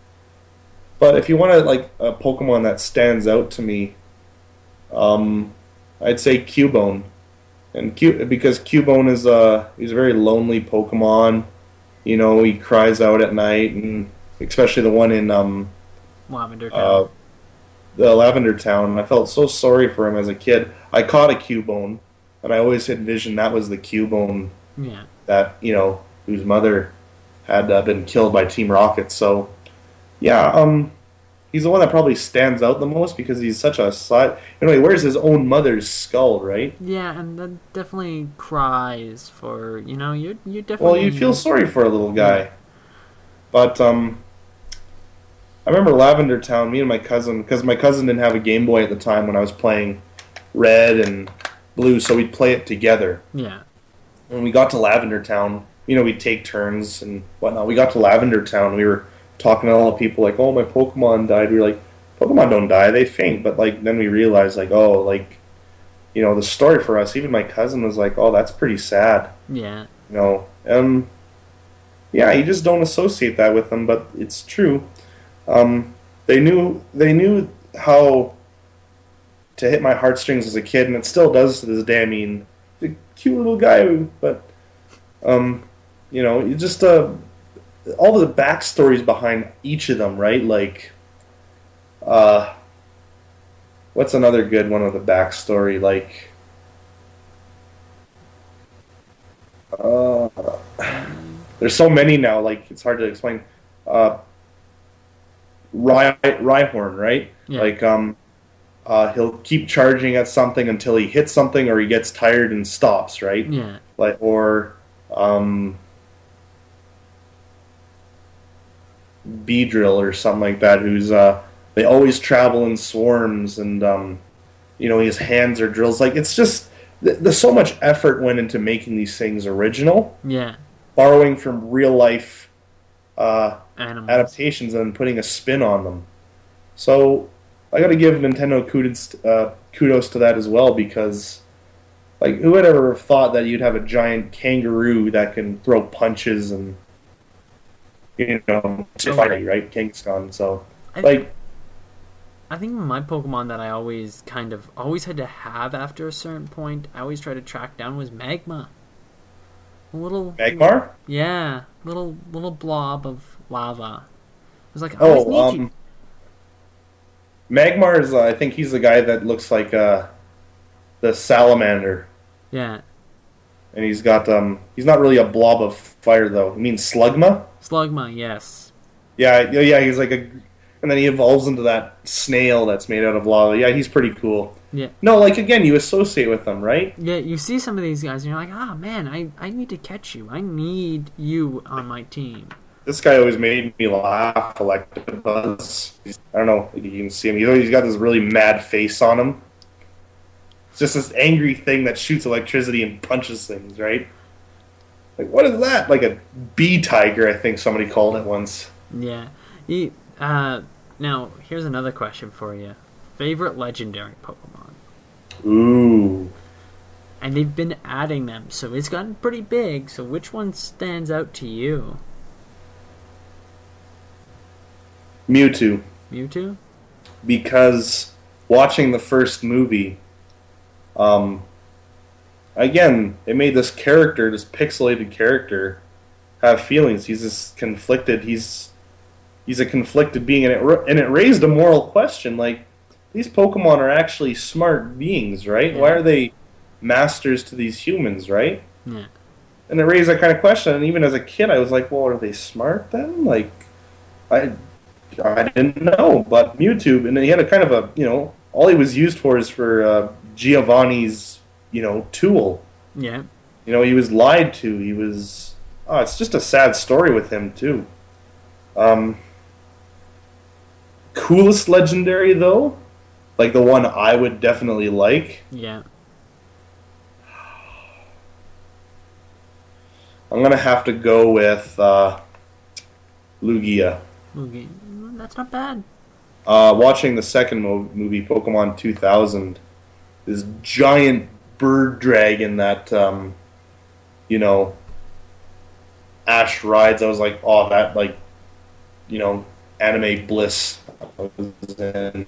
Speaker 3: But if you want to like a Pokemon that stands out to me, um, I'd say Cubone, and Q because Cubone is a he's a very lonely Pokemon. You know, he cries out at night, and especially the one in um,
Speaker 1: Lavender Town.
Speaker 3: uh, the Lavender Town. I felt so sorry for him as a kid. I caught a Cubone, and I always envisioned that was the Cubone
Speaker 1: yeah,
Speaker 3: that, you know, whose mother had uh, been killed by Team Rocket. So, yeah, um, he's the one that probably stands out the most because he's such a side. You know, he wears his own mother's skull, right?
Speaker 1: yeah, and that definitely cries for you know you're you definitely.
Speaker 3: Well, you feel sorry for a little guy. But um, I remember Lavender Town. Me and my cousin, because my cousin didn't have a Game Boy at the time when I was playing Red and Blue, so we'd play it together.
Speaker 1: Yeah,
Speaker 3: When we got to Lavender Town, you know, we'd take turns and whatnot. We got to Lavender Town. We were talking to all the people like, "Oh, my Pokemon died." We were like, "Pokemon don't die; they faint." But like, then we realized, like, oh, like, you know, the story for us. Even my cousin was like, "Oh, that's pretty sad."
Speaker 1: yeah,
Speaker 3: You know, um, yeah, you just don't associate that with them, but it's true. Um, they knew they knew how to hit my heartstrings as a kid, and it still does to this day. I mean, the cute little guy, but um, you know, you just uh, all the backstories behind each of them, right? Like, uh, what's another good one with the backstory? Like, uh, there's so many now. Like, it's hard to explain. Uh, Rhy- Rhyhorn, right?
Speaker 1: Yeah.
Speaker 3: Like, um, uh, he'll keep charging at something until he hits something or he gets tired and stops, right?
Speaker 1: yeah,
Speaker 3: Like, or um, Beedrill or something like that. Who's uh, they always travel in swarms, and um, you know, his hands are drills. Like, it's just th- there's so much effort went into making these things original,
Speaker 1: yeah.
Speaker 3: borrowing from real life uh,
Speaker 1: Animals.
Speaker 3: adaptations and putting a spin on them. So I got to give Nintendo kudos, uh, kudos to that as well, because like, who would ever have thought that you'd have a giant kangaroo that can throw punches and, you know, fight, right? Kangaskhan. So
Speaker 1: I,
Speaker 3: like,
Speaker 1: I think my Pokemon that I always kind of always had to have after a certain point, I always tried to track down was Magma. A little
Speaker 3: Magmar.
Speaker 1: Yeah, little little blob of lava. It was like I always
Speaker 3: Oh,
Speaker 1: need you.
Speaker 3: um, Magmar is. Uh, I think he's the guy that looks like uh, the salamander,
Speaker 1: Yeah.
Speaker 3: and he's got um he's not really a blob of fire though. You mean Slugma?
Speaker 1: Slugma, yes.
Speaker 3: Yeah, yeah, yeah. He's like a, and then he evolves into that snail that's made out of lava. Yeah, he's pretty cool.
Speaker 1: Yeah.
Speaker 3: No, like again, you associate with them, right?
Speaker 1: Yeah, you see some of these guys and you're like, ah, man, I, I need to catch you. I need you on my team.
Speaker 3: This guy always made me laugh. Electabuzz. I don't know if you can see him. He's he's got this really mad face on him. It's just this angry thing that shoots electricity and punches things, right? Like, what is that? Like a bee tiger, I think somebody called it once.
Speaker 1: Yeah. You, uh, now, here's another question for you. Favorite legendary Pokemon?
Speaker 3: Ooh.
Speaker 1: And they've been adding them, so it's gotten pretty big. So which one stands out to you?
Speaker 3: Mewtwo.
Speaker 1: Mewtwo?
Speaker 3: Because watching the first movie, um, again, it made this character, this pixelated character, have feelings. He's this conflicted. He's he's a conflicted being, and it and it raised a moral question. Like, these Pokemon are actually smart beings, right?
Speaker 1: Yeah.
Speaker 3: Why are they masters to these humans, right?
Speaker 1: Yeah.
Speaker 3: And it raised that kind of question. And even as a kid, I was like, well, are they smart then? Like, I. I didn't know, but Mewtwo, and he had a kind of a, you know, all he was used for is for uh, Giovanni's, you know, tool.
Speaker 1: Yeah.
Speaker 3: You know, he was lied to. He was, oh, it's just a sad story with him, too. Um, coolest legendary, though, like the one I would definitely like,
Speaker 1: Yeah.
Speaker 3: I'm going to have to go with uh, Lugia.
Speaker 1: Lugia. That's not bad.
Speaker 3: Uh, watching the second mo- movie, Pokemon two thousand, this giant bird dragon that, um, you know, Ash rides, I was like, oh, that, like, you know, anime bliss. I was in.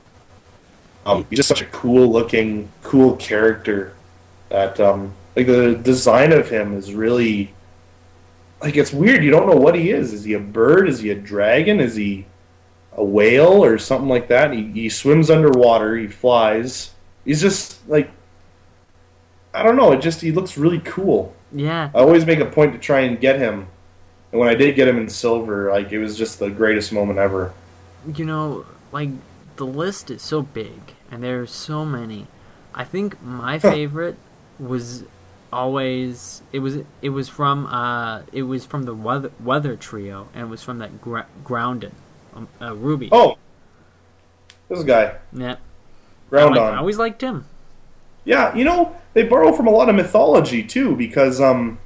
Speaker 3: Um, he's just such a cool-looking, cool character that, um, like, the design of him is really, like, it's weird. You don't know what he is. Is he a bird? Is he a dragon? Is he a whale or something like that? He, he swims underwater. He flies. He's just like, I don't know. It just he looks really cool.
Speaker 1: Yeah.
Speaker 3: I always make a point to try and get him, and when I did get him in silver, like it was just the greatest moment ever.
Speaker 1: You know, like, the list is so big, and there's so many. I think my favorite was always it was it was from uh it was from the weather weather trio, and it was from that gra- grounded um, uh, Ruby.
Speaker 3: Oh, this guy,
Speaker 1: Yeah.
Speaker 3: Groundon.
Speaker 1: I, like, I always liked him.
Speaker 3: Yeah, you know, they borrow from a lot of mythology too, because um,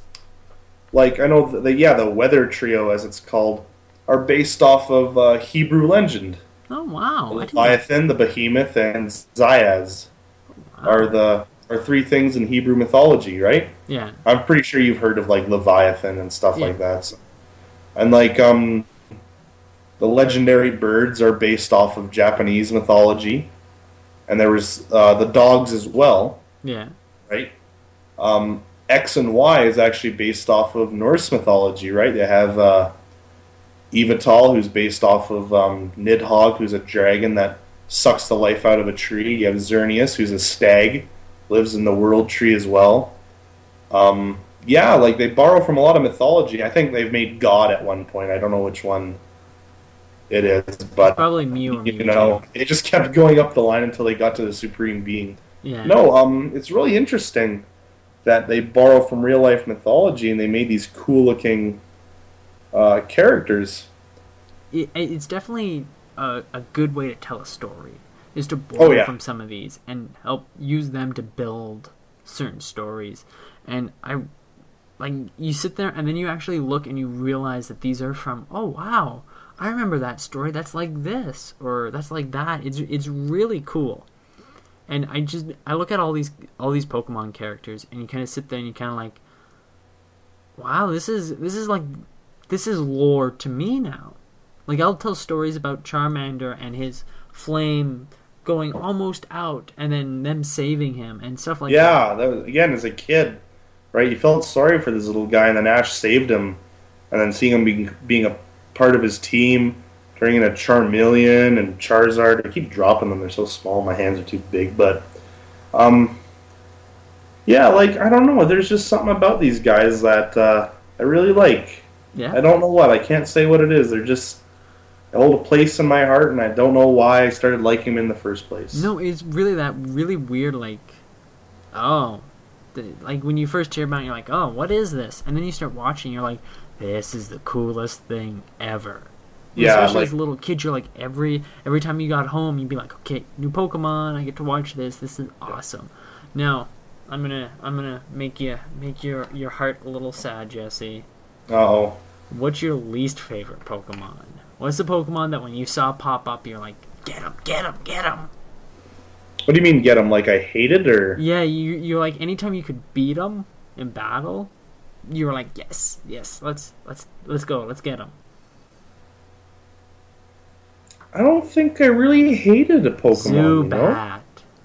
Speaker 3: like I know the yeah the weather trio, as it's called, are based off of uh, Hebrew legend.
Speaker 1: Oh wow!
Speaker 3: The
Speaker 1: I didn't-
Speaker 3: Leviathan, the Behemoth, and Zayaz are the are three things in Hebrew mythology, right?
Speaker 1: Yeah.
Speaker 3: I'm pretty sure you've heard of like Leviathan and stuff
Speaker 1: Yeah.
Speaker 3: like that. So. And like um, the legendary birds are based off of Japanese mythology, and there was uh, the dogs as well,
Speaker 1: Yeah.
Speaker 3: right? Um, X and Y is actually based off of Norse mythology, right? They have uh, Evital, who's based off of um, Nidhogg, who's a dragon that sucks the life out of a tree. You have Xerneas, who's a stag, lives in the world tree as well. Um, yeah, like they borrow from a lot of mythology. I think they've made God at one point. I don't know which one it is, but
Speaker 1: Probably Mew or
Speaker 3: you
Speaker 1: Mewtwo.
Speaker 3: know, it just kept going up the line until they got to the Supreme Being.
Speaker 1: Yeah.
Speaker 3: No, um, it's really interesting that they borrow from real life mythology and they made these cool looking uh, characters.
Speaker 1: It, it's definitely a, a good way to tell a story, is to borrow
Speaker 3: Oh, yeah.
Speaker 1: from some of these and help use them to build certain stories. And I, like, you sit there and then you actually look and you realize that these are from, oh wow, I remember that story. That's like this, or that's like that. It's it's really cool. And I just I look at all these all these Pokemon characters, and you kind of sit there and you kind of like, wow, this is this is like this is lore to me now. Like, I'll tell stories about Charmander and his flame going almost out, and then them saving him and stuff like that.
Speaker 3: Yeah, that was, again, as a kid, right? You felt sorry for this little guy, and then Ash saved him, and then seeing him being being a part of his team, turning into Charmeleon and Charizard. I keep dropping them; they're so small. My hands are too big, but Um, yeah, like I don't know. There's just something about these guys that uh, I really like.
Speaker 1: Yeah.
Speaker 3: I don't know what. I can't say what it is. They're just they hold a place in my heart, and I don't know why I started liking them in the first place.
Speaker 1: No, it's really that really weird, like, oh, the, like when you first hear about it, you're like, oh, what is this? And then you start watching, you're like, this is the coolest thing ever.
Speaker 3: Yeah,
Speaker 1: Especially
Speaker 3: like-
Speaker 1: as a little kid, you're like, every every time you got home, you'd be like, okay, new Pokemon, I get to watch this. This is awesome. Now, I'm gonna I'm gonna make you make your your heart a little sad, Jesse.
Speaker 3: Uh oh.
Speaker 1: What's your least favorite Pokemon? What's the Pokemon that when you saw pop up, you're like, get him, get him, get him?
Speaker 3: What do you mean get them? Like I hated or?
Speaker 1: Yeah, you you're like anytime you could beat him in battle, you were like, yes, yes, let's let's let's go, let's get him.
Speaker 3: I don't think I really hated a Pokemon. You know?
Speaker 1: Zubat.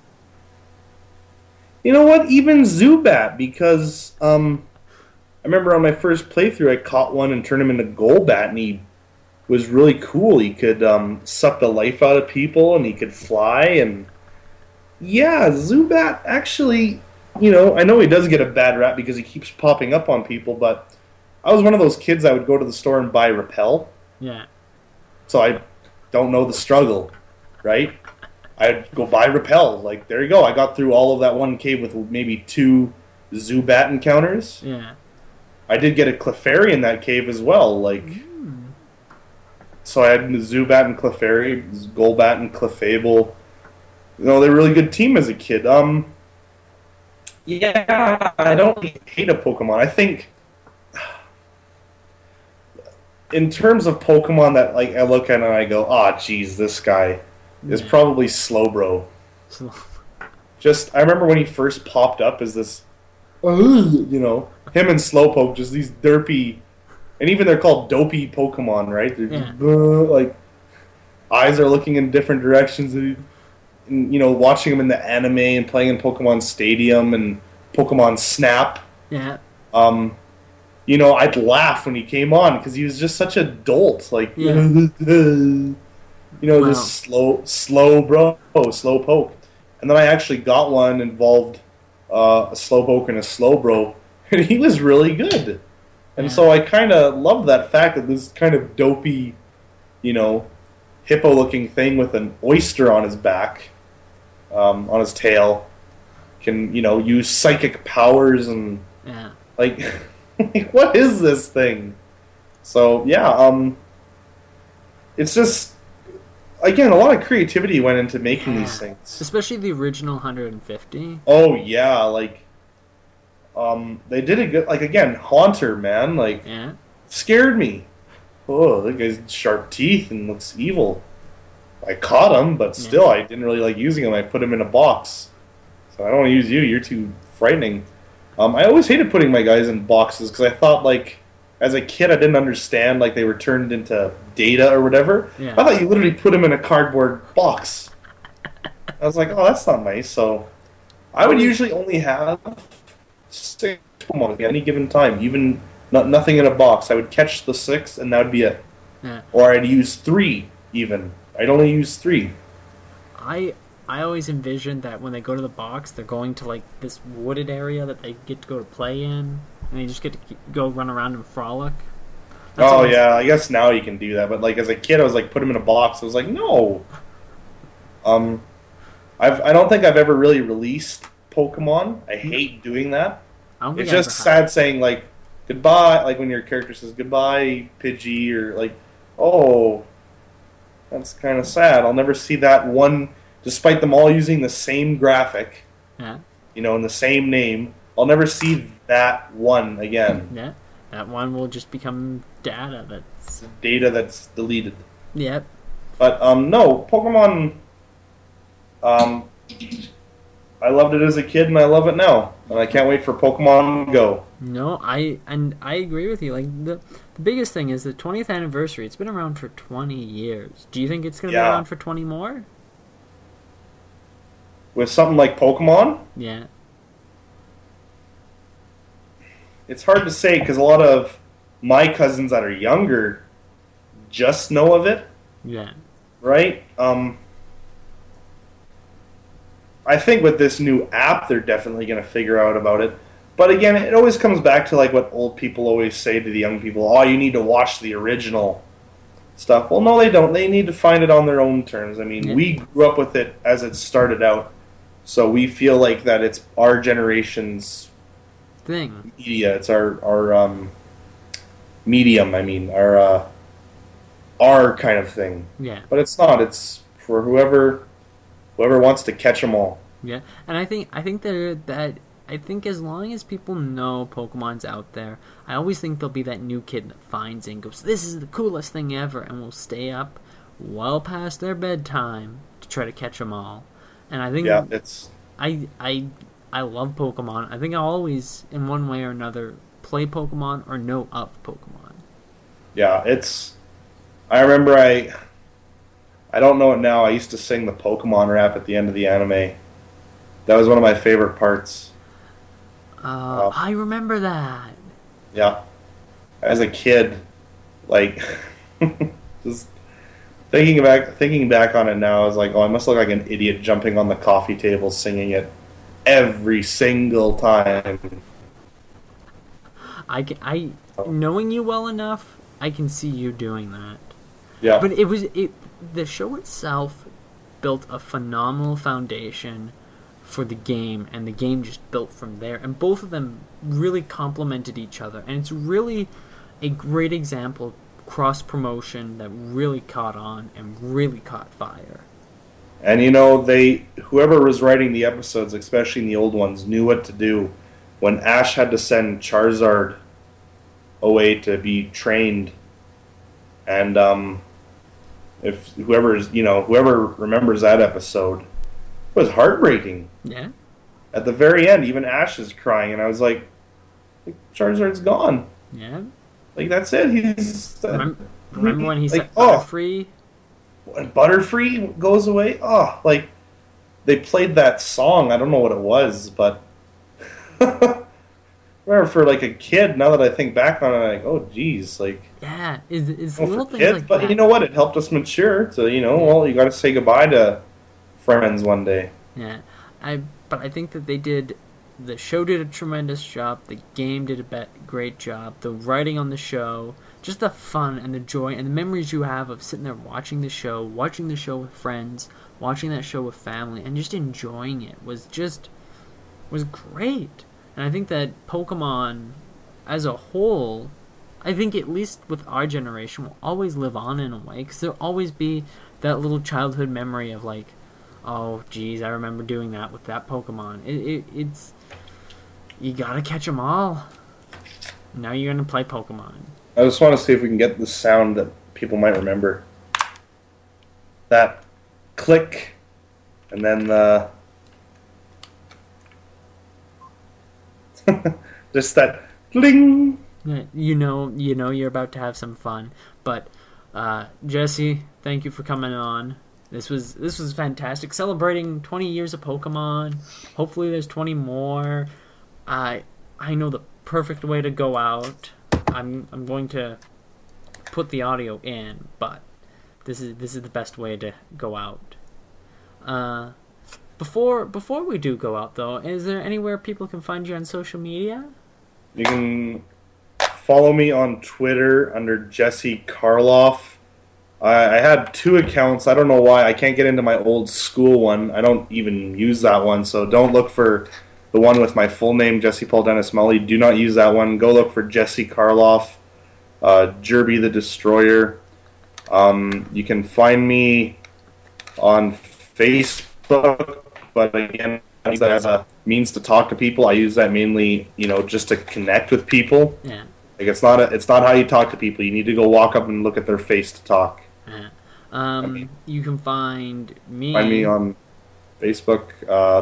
Speaker 3: You know what? Even Zubat, because um, I remember on my first playthrough, I caught one and turned him into Golbat, and he was really cool. He could um, suck the life out of people, and he could fly. And yeah, Zubat actually, you know, I know he does get a bad rap because he keeps popping up on people, but I was one of those kids that would go to the store and buy Repel,
Speaker 1: Yeah.
Speaker 3: so I don't know the struggle, right? I'd go buy Repel. Like, there you go. I got through all of that one cave with maybe two Zubat encounters.
Speaker 1: Yeah.
Speaker 3: I did get a Clefairy in that cave as well. Like,
Speaker 1: Mm.
Speaker 3: so I had Zubat and Clefairy, Golbat and Clefable. You know, they're a really good team as a kid. Um, yeah, I don't hate a Pokemon. I think, in terms of Pokemon that like I look at and I go, ah, oh, geez, this guy is
Speaker 1: Yeah.
Speaker 3: probably Slowbro.
Speaker 1: So,
Speaker 3: Just, I remember when he first popped up as this, you know, him and Slowpoke, just these derpy, and even they're called dopey Pokemon, right? They're
Speaker 1: Yeah.
Speaker 3: just, uh, like, eyes are looking in different directions. And, you know, watching him in the anime and playing in Pokemon Stadium and Pokemon Snap.
Speaker 1: yeah.
Speaker 3: Um, you know, I'd laugh when he came on because he was just such a dolt. Like,
Speaker 1: Yeah.
Speaker 3: you know,
Speaker 1: Wow.
Speaker 3: just slow, slow bro, slow poke. And then I actually got one involved uh, a slow poke and a slow bro, and he was really good. And
Speaker 1: Yeah.
Speaker 3: so I kind of love that fact that this kind of dopey, you know, hippo-looking thing with an oyster on his back, um, on his tail, can, you know, use psychic powers and
Speaker 1: Yeah.
Speaker 3: like, like, what is this thing? So yeah, um, it's just again a lot of creativity went into making
Speaker 1: Yeah.
Speaker 3: these things.
Speaker 1: Especially the original one hundred fifty.
Speaker 3: Oh yeah, like, um, they did a good like again Haunter, man, like
Speaker 1: Yeah.
Speaker 3: scared me. Oh, that guy's sharp teeth and looks evil. I caught him, but still,
Speaker 1: Yeah.
Speaker 3: I didn't really like using him. I put him in a box. So I don't want to use you. You're too frightening. Um, I always hated putting my guys in boxes because I thought, like, as a kid, I didn't understand, like, they were turned into data or whatever.
Speaker 1: Yeah.
Speaker 3: I thought you literally put them in a cardboard box. I was like, oh, that's not nice. So I would usually only have six Pokemon at any given time, even not nothing in a box. I would catch the six, and that would be it.
Speaker 1: Yeah.
Speaker 3: Or I'd use three, even. I'd only use three.
Speaker 1: I I always envisioned that when they go to the box, they're going to like this wooded area that they get to go to play in, and they just get to ke- go run around and frolic. That's
Speaker 3: Oh
Speaker 1: always-
Speaker 3: yeah, I guess now you can do that. But like as a kid, I was like, put him in a box. I was like, no. Um, I've I don't think I've ever really released Pokemon. I hate doing that.
Speaker 1: I don't think
Speaker 3: It's
Speaker 1: I
Speaker 3: just
Speaker 1: ever have.
Speaker 3: sad saying like goodbye, like when your character says goodbye, Pidgey, or like, oh, that's kind of sad. I'll never see that one, despite them all using the same graphic,
Speaker 1: Yeah,
Speaker 3: you know, and the same name. I'll never see that one again.
Speaker 1: yeah. That one will just become data. That's
Speaker 3: Data that's deleted.
Speaker 1: yep.
Speaker 3: But um, no, Pokemon. Um, I loved it as a kid, and I love it now, and I can't wait for Pokemon Go.
Speaker 1: No, I and I agree with you. Like the the biggest thing is the twentieth anniversary. It's been around for twenty years. Do you think it's going to
Speaker 3: Yeah.
Speaker 1: be around for twenty more?
Speaker 3: With something like Pokemon,
Speaker 1: Yeah.
Speaker 3: it's hard to say because a lot of my cousins that are younger just know of it,
Speaker 1: Yeah.
Speaker 3: right? Um, I think with this new app, they're definitely going to figure out about it. But again, it always comes back to like what old people always say to the young people: "Oh, you need to watch the original stuff." Well, no, they don't. They need to find it on their own terms. I mean,
Speaker 1: Yeah.
Speaker 3: we grew up with it as it started out, so we feel like that it's our generation's
Speaker 1: Thing.
Speaker 3: media. It's our our um, medium. I mean, our uh, our kind of thing.
Speaker 1: Yeah.
Speaker 3: But it's not. It's for whoever whoever wants to catch them all.
Speaker 1: Yeah, and I think I think that that I think as long as people know Pokemon's out there, I always think there'll be that new kid that finds it and goes, "This is the coolest thing ever," and will stay up well past their bedtime to try to catch them all. And I think
Speaker 3: Yeah, it's
Speaker 1: I I I love Pokemon. I think I'll always, in one way or another, play Pokemon or know of Pokemon.
Speaker 3: yeah, it's. I remember I. I don't know it now. I used to sing the Pokemon rap at the end of the anime. That was one of my favorite parts.
Speaker 1: Uh,
Speaker 3: Oh.
Speaker 1: I remember that.
Speaker 3: Yeah, as a kid, like just thinking back, thinking back on it now, I was like, oh, I must look like an idiot jumping on the coffee table singing it every single time.
Speaker 1: I, can, I knowing you well enough, I can see you doing that.
Speaker 3: Yeah,
Speaker 1: But it was it. The show itself built a phenomenal foundation for the game, and the game just built from there. And both of them really complemented each other, and it's really a great example of cross promotion that really caught on and really caught fire.
Speaker 3: and you know they whoever was writing the episodes, especially in the old ones, knew what to do when Ash had to send Charizard away to be trained, and um, if whoever's you know whoever remembers that episode, it was heartbreaking.
Speaker 1: Yeah,
Speaker 3: At the very end, even Ash is crying, and I was like, Charizard's gone.
Speaker 1: yeah.
Speaker 3: Like that's it. He's
Speaker 1: Remember, remember when he
Speaker 3: like,
Speaker 1: said
Speaker 3: oh.
Speaker 1: Butterfree?
Speaker 3: when Butterfree goes away. Oh, like they played that song. I don't know what it was, but remember for like a kid. Now that I think back on it, I'm like, oh, geez, like.
Speaker 1: Yeah, is is
Speaker 3: Well,
Speaker 1: little
Speaker 3: for
Speaker 1: things
Speaker 3: kids,
Speaker 1: like
Speaker 3: but
Speaker 1: that.
Speaker 3: you know what? It helped us mature. So you know, well, you got to say goodbye to friends one day.
Speaker 1: Yeah, I but I think that they did. The show did a tremendous job. The game did a be- great job. The writing on the show, just the fun and the joy and the memories you have of sitting there watching the show, watching the show with friends, watching that show with family, and just enjoying it was just was great. And I think that Pokemon, as a whole, I think at least with our generation, will always live on in a way, because there'll always be that little childhood memory of like, oh, geez, I remember doing that with that Pokemon. It, it, it's you gotta catch them all. Now you're gonna play Pokemon.
Speaker 3: I just want to see if we can get the sound that people might remember. That click, and then the just that bling.
Speaker 1: Yeah, You know, you know, you're about to have some fun. But uh, Jesse, thank you for coming on. This was this was fantastic. Celebrating twenty years of Pokemon. Hopefully, there's twenty more. I I know the perfect way to go out. I'm I'm going to put the audio in, but this is this is the best way to go out. Uh, before before we do go out though, is there anywhere people can find you on social media?
Speaker 3: You can follow me on Twitter under Jesse Karloff. I, I had two accounts. I don't know why. I can't get into my old school one. I don't even use that one, so don't look for the one with my full name, Jesse Paul Dennis Mully. Do not use that one. Go look for Jesse Karloff, uh, Jerby the Destroyer. Um, you can find me on Facebook, but again, I use that as a means to talk to people. I use that mainly, you know, just to connect with people.
Speaker 1: Yeah.
Speaker 3: Like it's not a, it's not how you talk to people. You need to go walk up and look at their face to talk.
Speaker 1: Yeah. Um, you can find me.
Speaker 3: Find me on Facebook. Uh,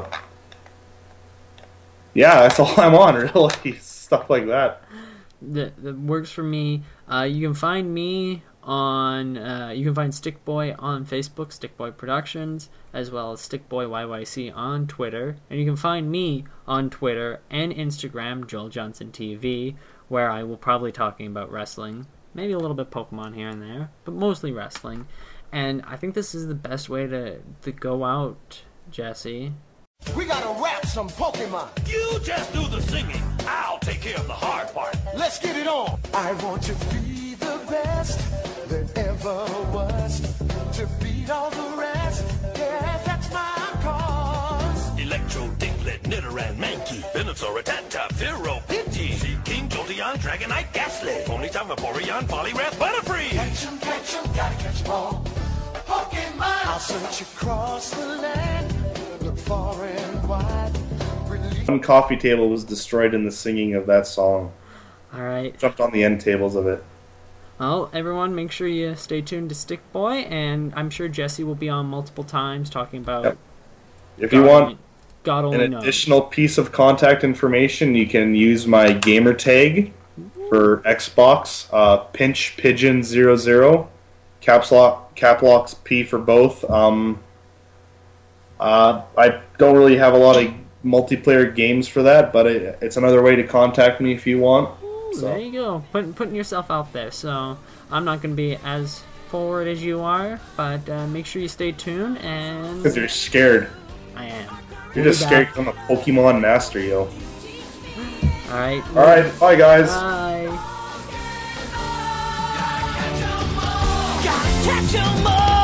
Speaker 3: yeah, that's all I'm on, really. Stuff like that.
Speaker 1: that, that works for me. Uh, you can find me on. Uh, you can find Stickboy on Facebook, Stickboy Productions, as well as Stickboy Y Y C on Twitter, and you can find me on Twitter and Instagram, Joel Johnson T V, where I will probably talking about wrestling, maybe a little bit Pokemon here and there, but mostly wrestling. And I think this is the best way to to go out, Jesse.
Speaker 4: We gotta rap some Pokemon.
Speaker 5: You just do the singing. I'll take care of the hard part.
Speaker 4: Let's get it on. I want to be the best that ever was. To beat all the rest. Yeah, that's my cause.
Speaker 5: Electro, Diglett, Nidoran, Mankey, Venusaur, Rattata, Pharaoh, Pidgey, Seaking, Jolteon, Dragonite, Ghastly, Ponyta, Vaporeon, Poliwrath, Butterfree.
Speaker 4: Catch 'em, catch 'em, gotta catch 'em all. Pokemon. I'll search across the land. Look far and wide. Release.
Speaker 3: One coffee table was destroyed in the singing of that song.
Speaker 1: All right.
Speaker 3: Jumped on the end tables of it.
Speaker 1: Well, everyone, make sure you stay tuned to Stick Boy, and I'm sure Jesse will be on multiple times talking about.
Speaker 3: Yep. If you want
Speaker 1: God only
Speaker 3: an
Speaker 1: knows.
Speaker 3: additional piece of contact information, you can use my gamer tag for Xbox, uh, Pinch Pigeon zero zero, caps lock, cap locks P for both. Um, uh, I don't really have a lot of multiplayer games for that, but it, it's another way to contact me if you want.
Speaker 1: Ooh,
Speaker 3: So.
Speaker 1: there you go, putting putting yourself out there. So I'm not going to be as forward as you are, but uh, make sure you stay tuned. And
Speaker 3: Because you're scared.
Speaker 1: I am.
Speaker 3: You're
Speaker 1: We'll
Speaker 3: just
Speaker 1: be
Speaker 3: scared
Speaker 1: back.
Speaker 3: because I'm a Pokemon master, yo.
Speaker 1: All right.
Speaker 3: Alright, bye guys.
Speaker 1: Bye.
Speaker 2: Gotta catch 'em all.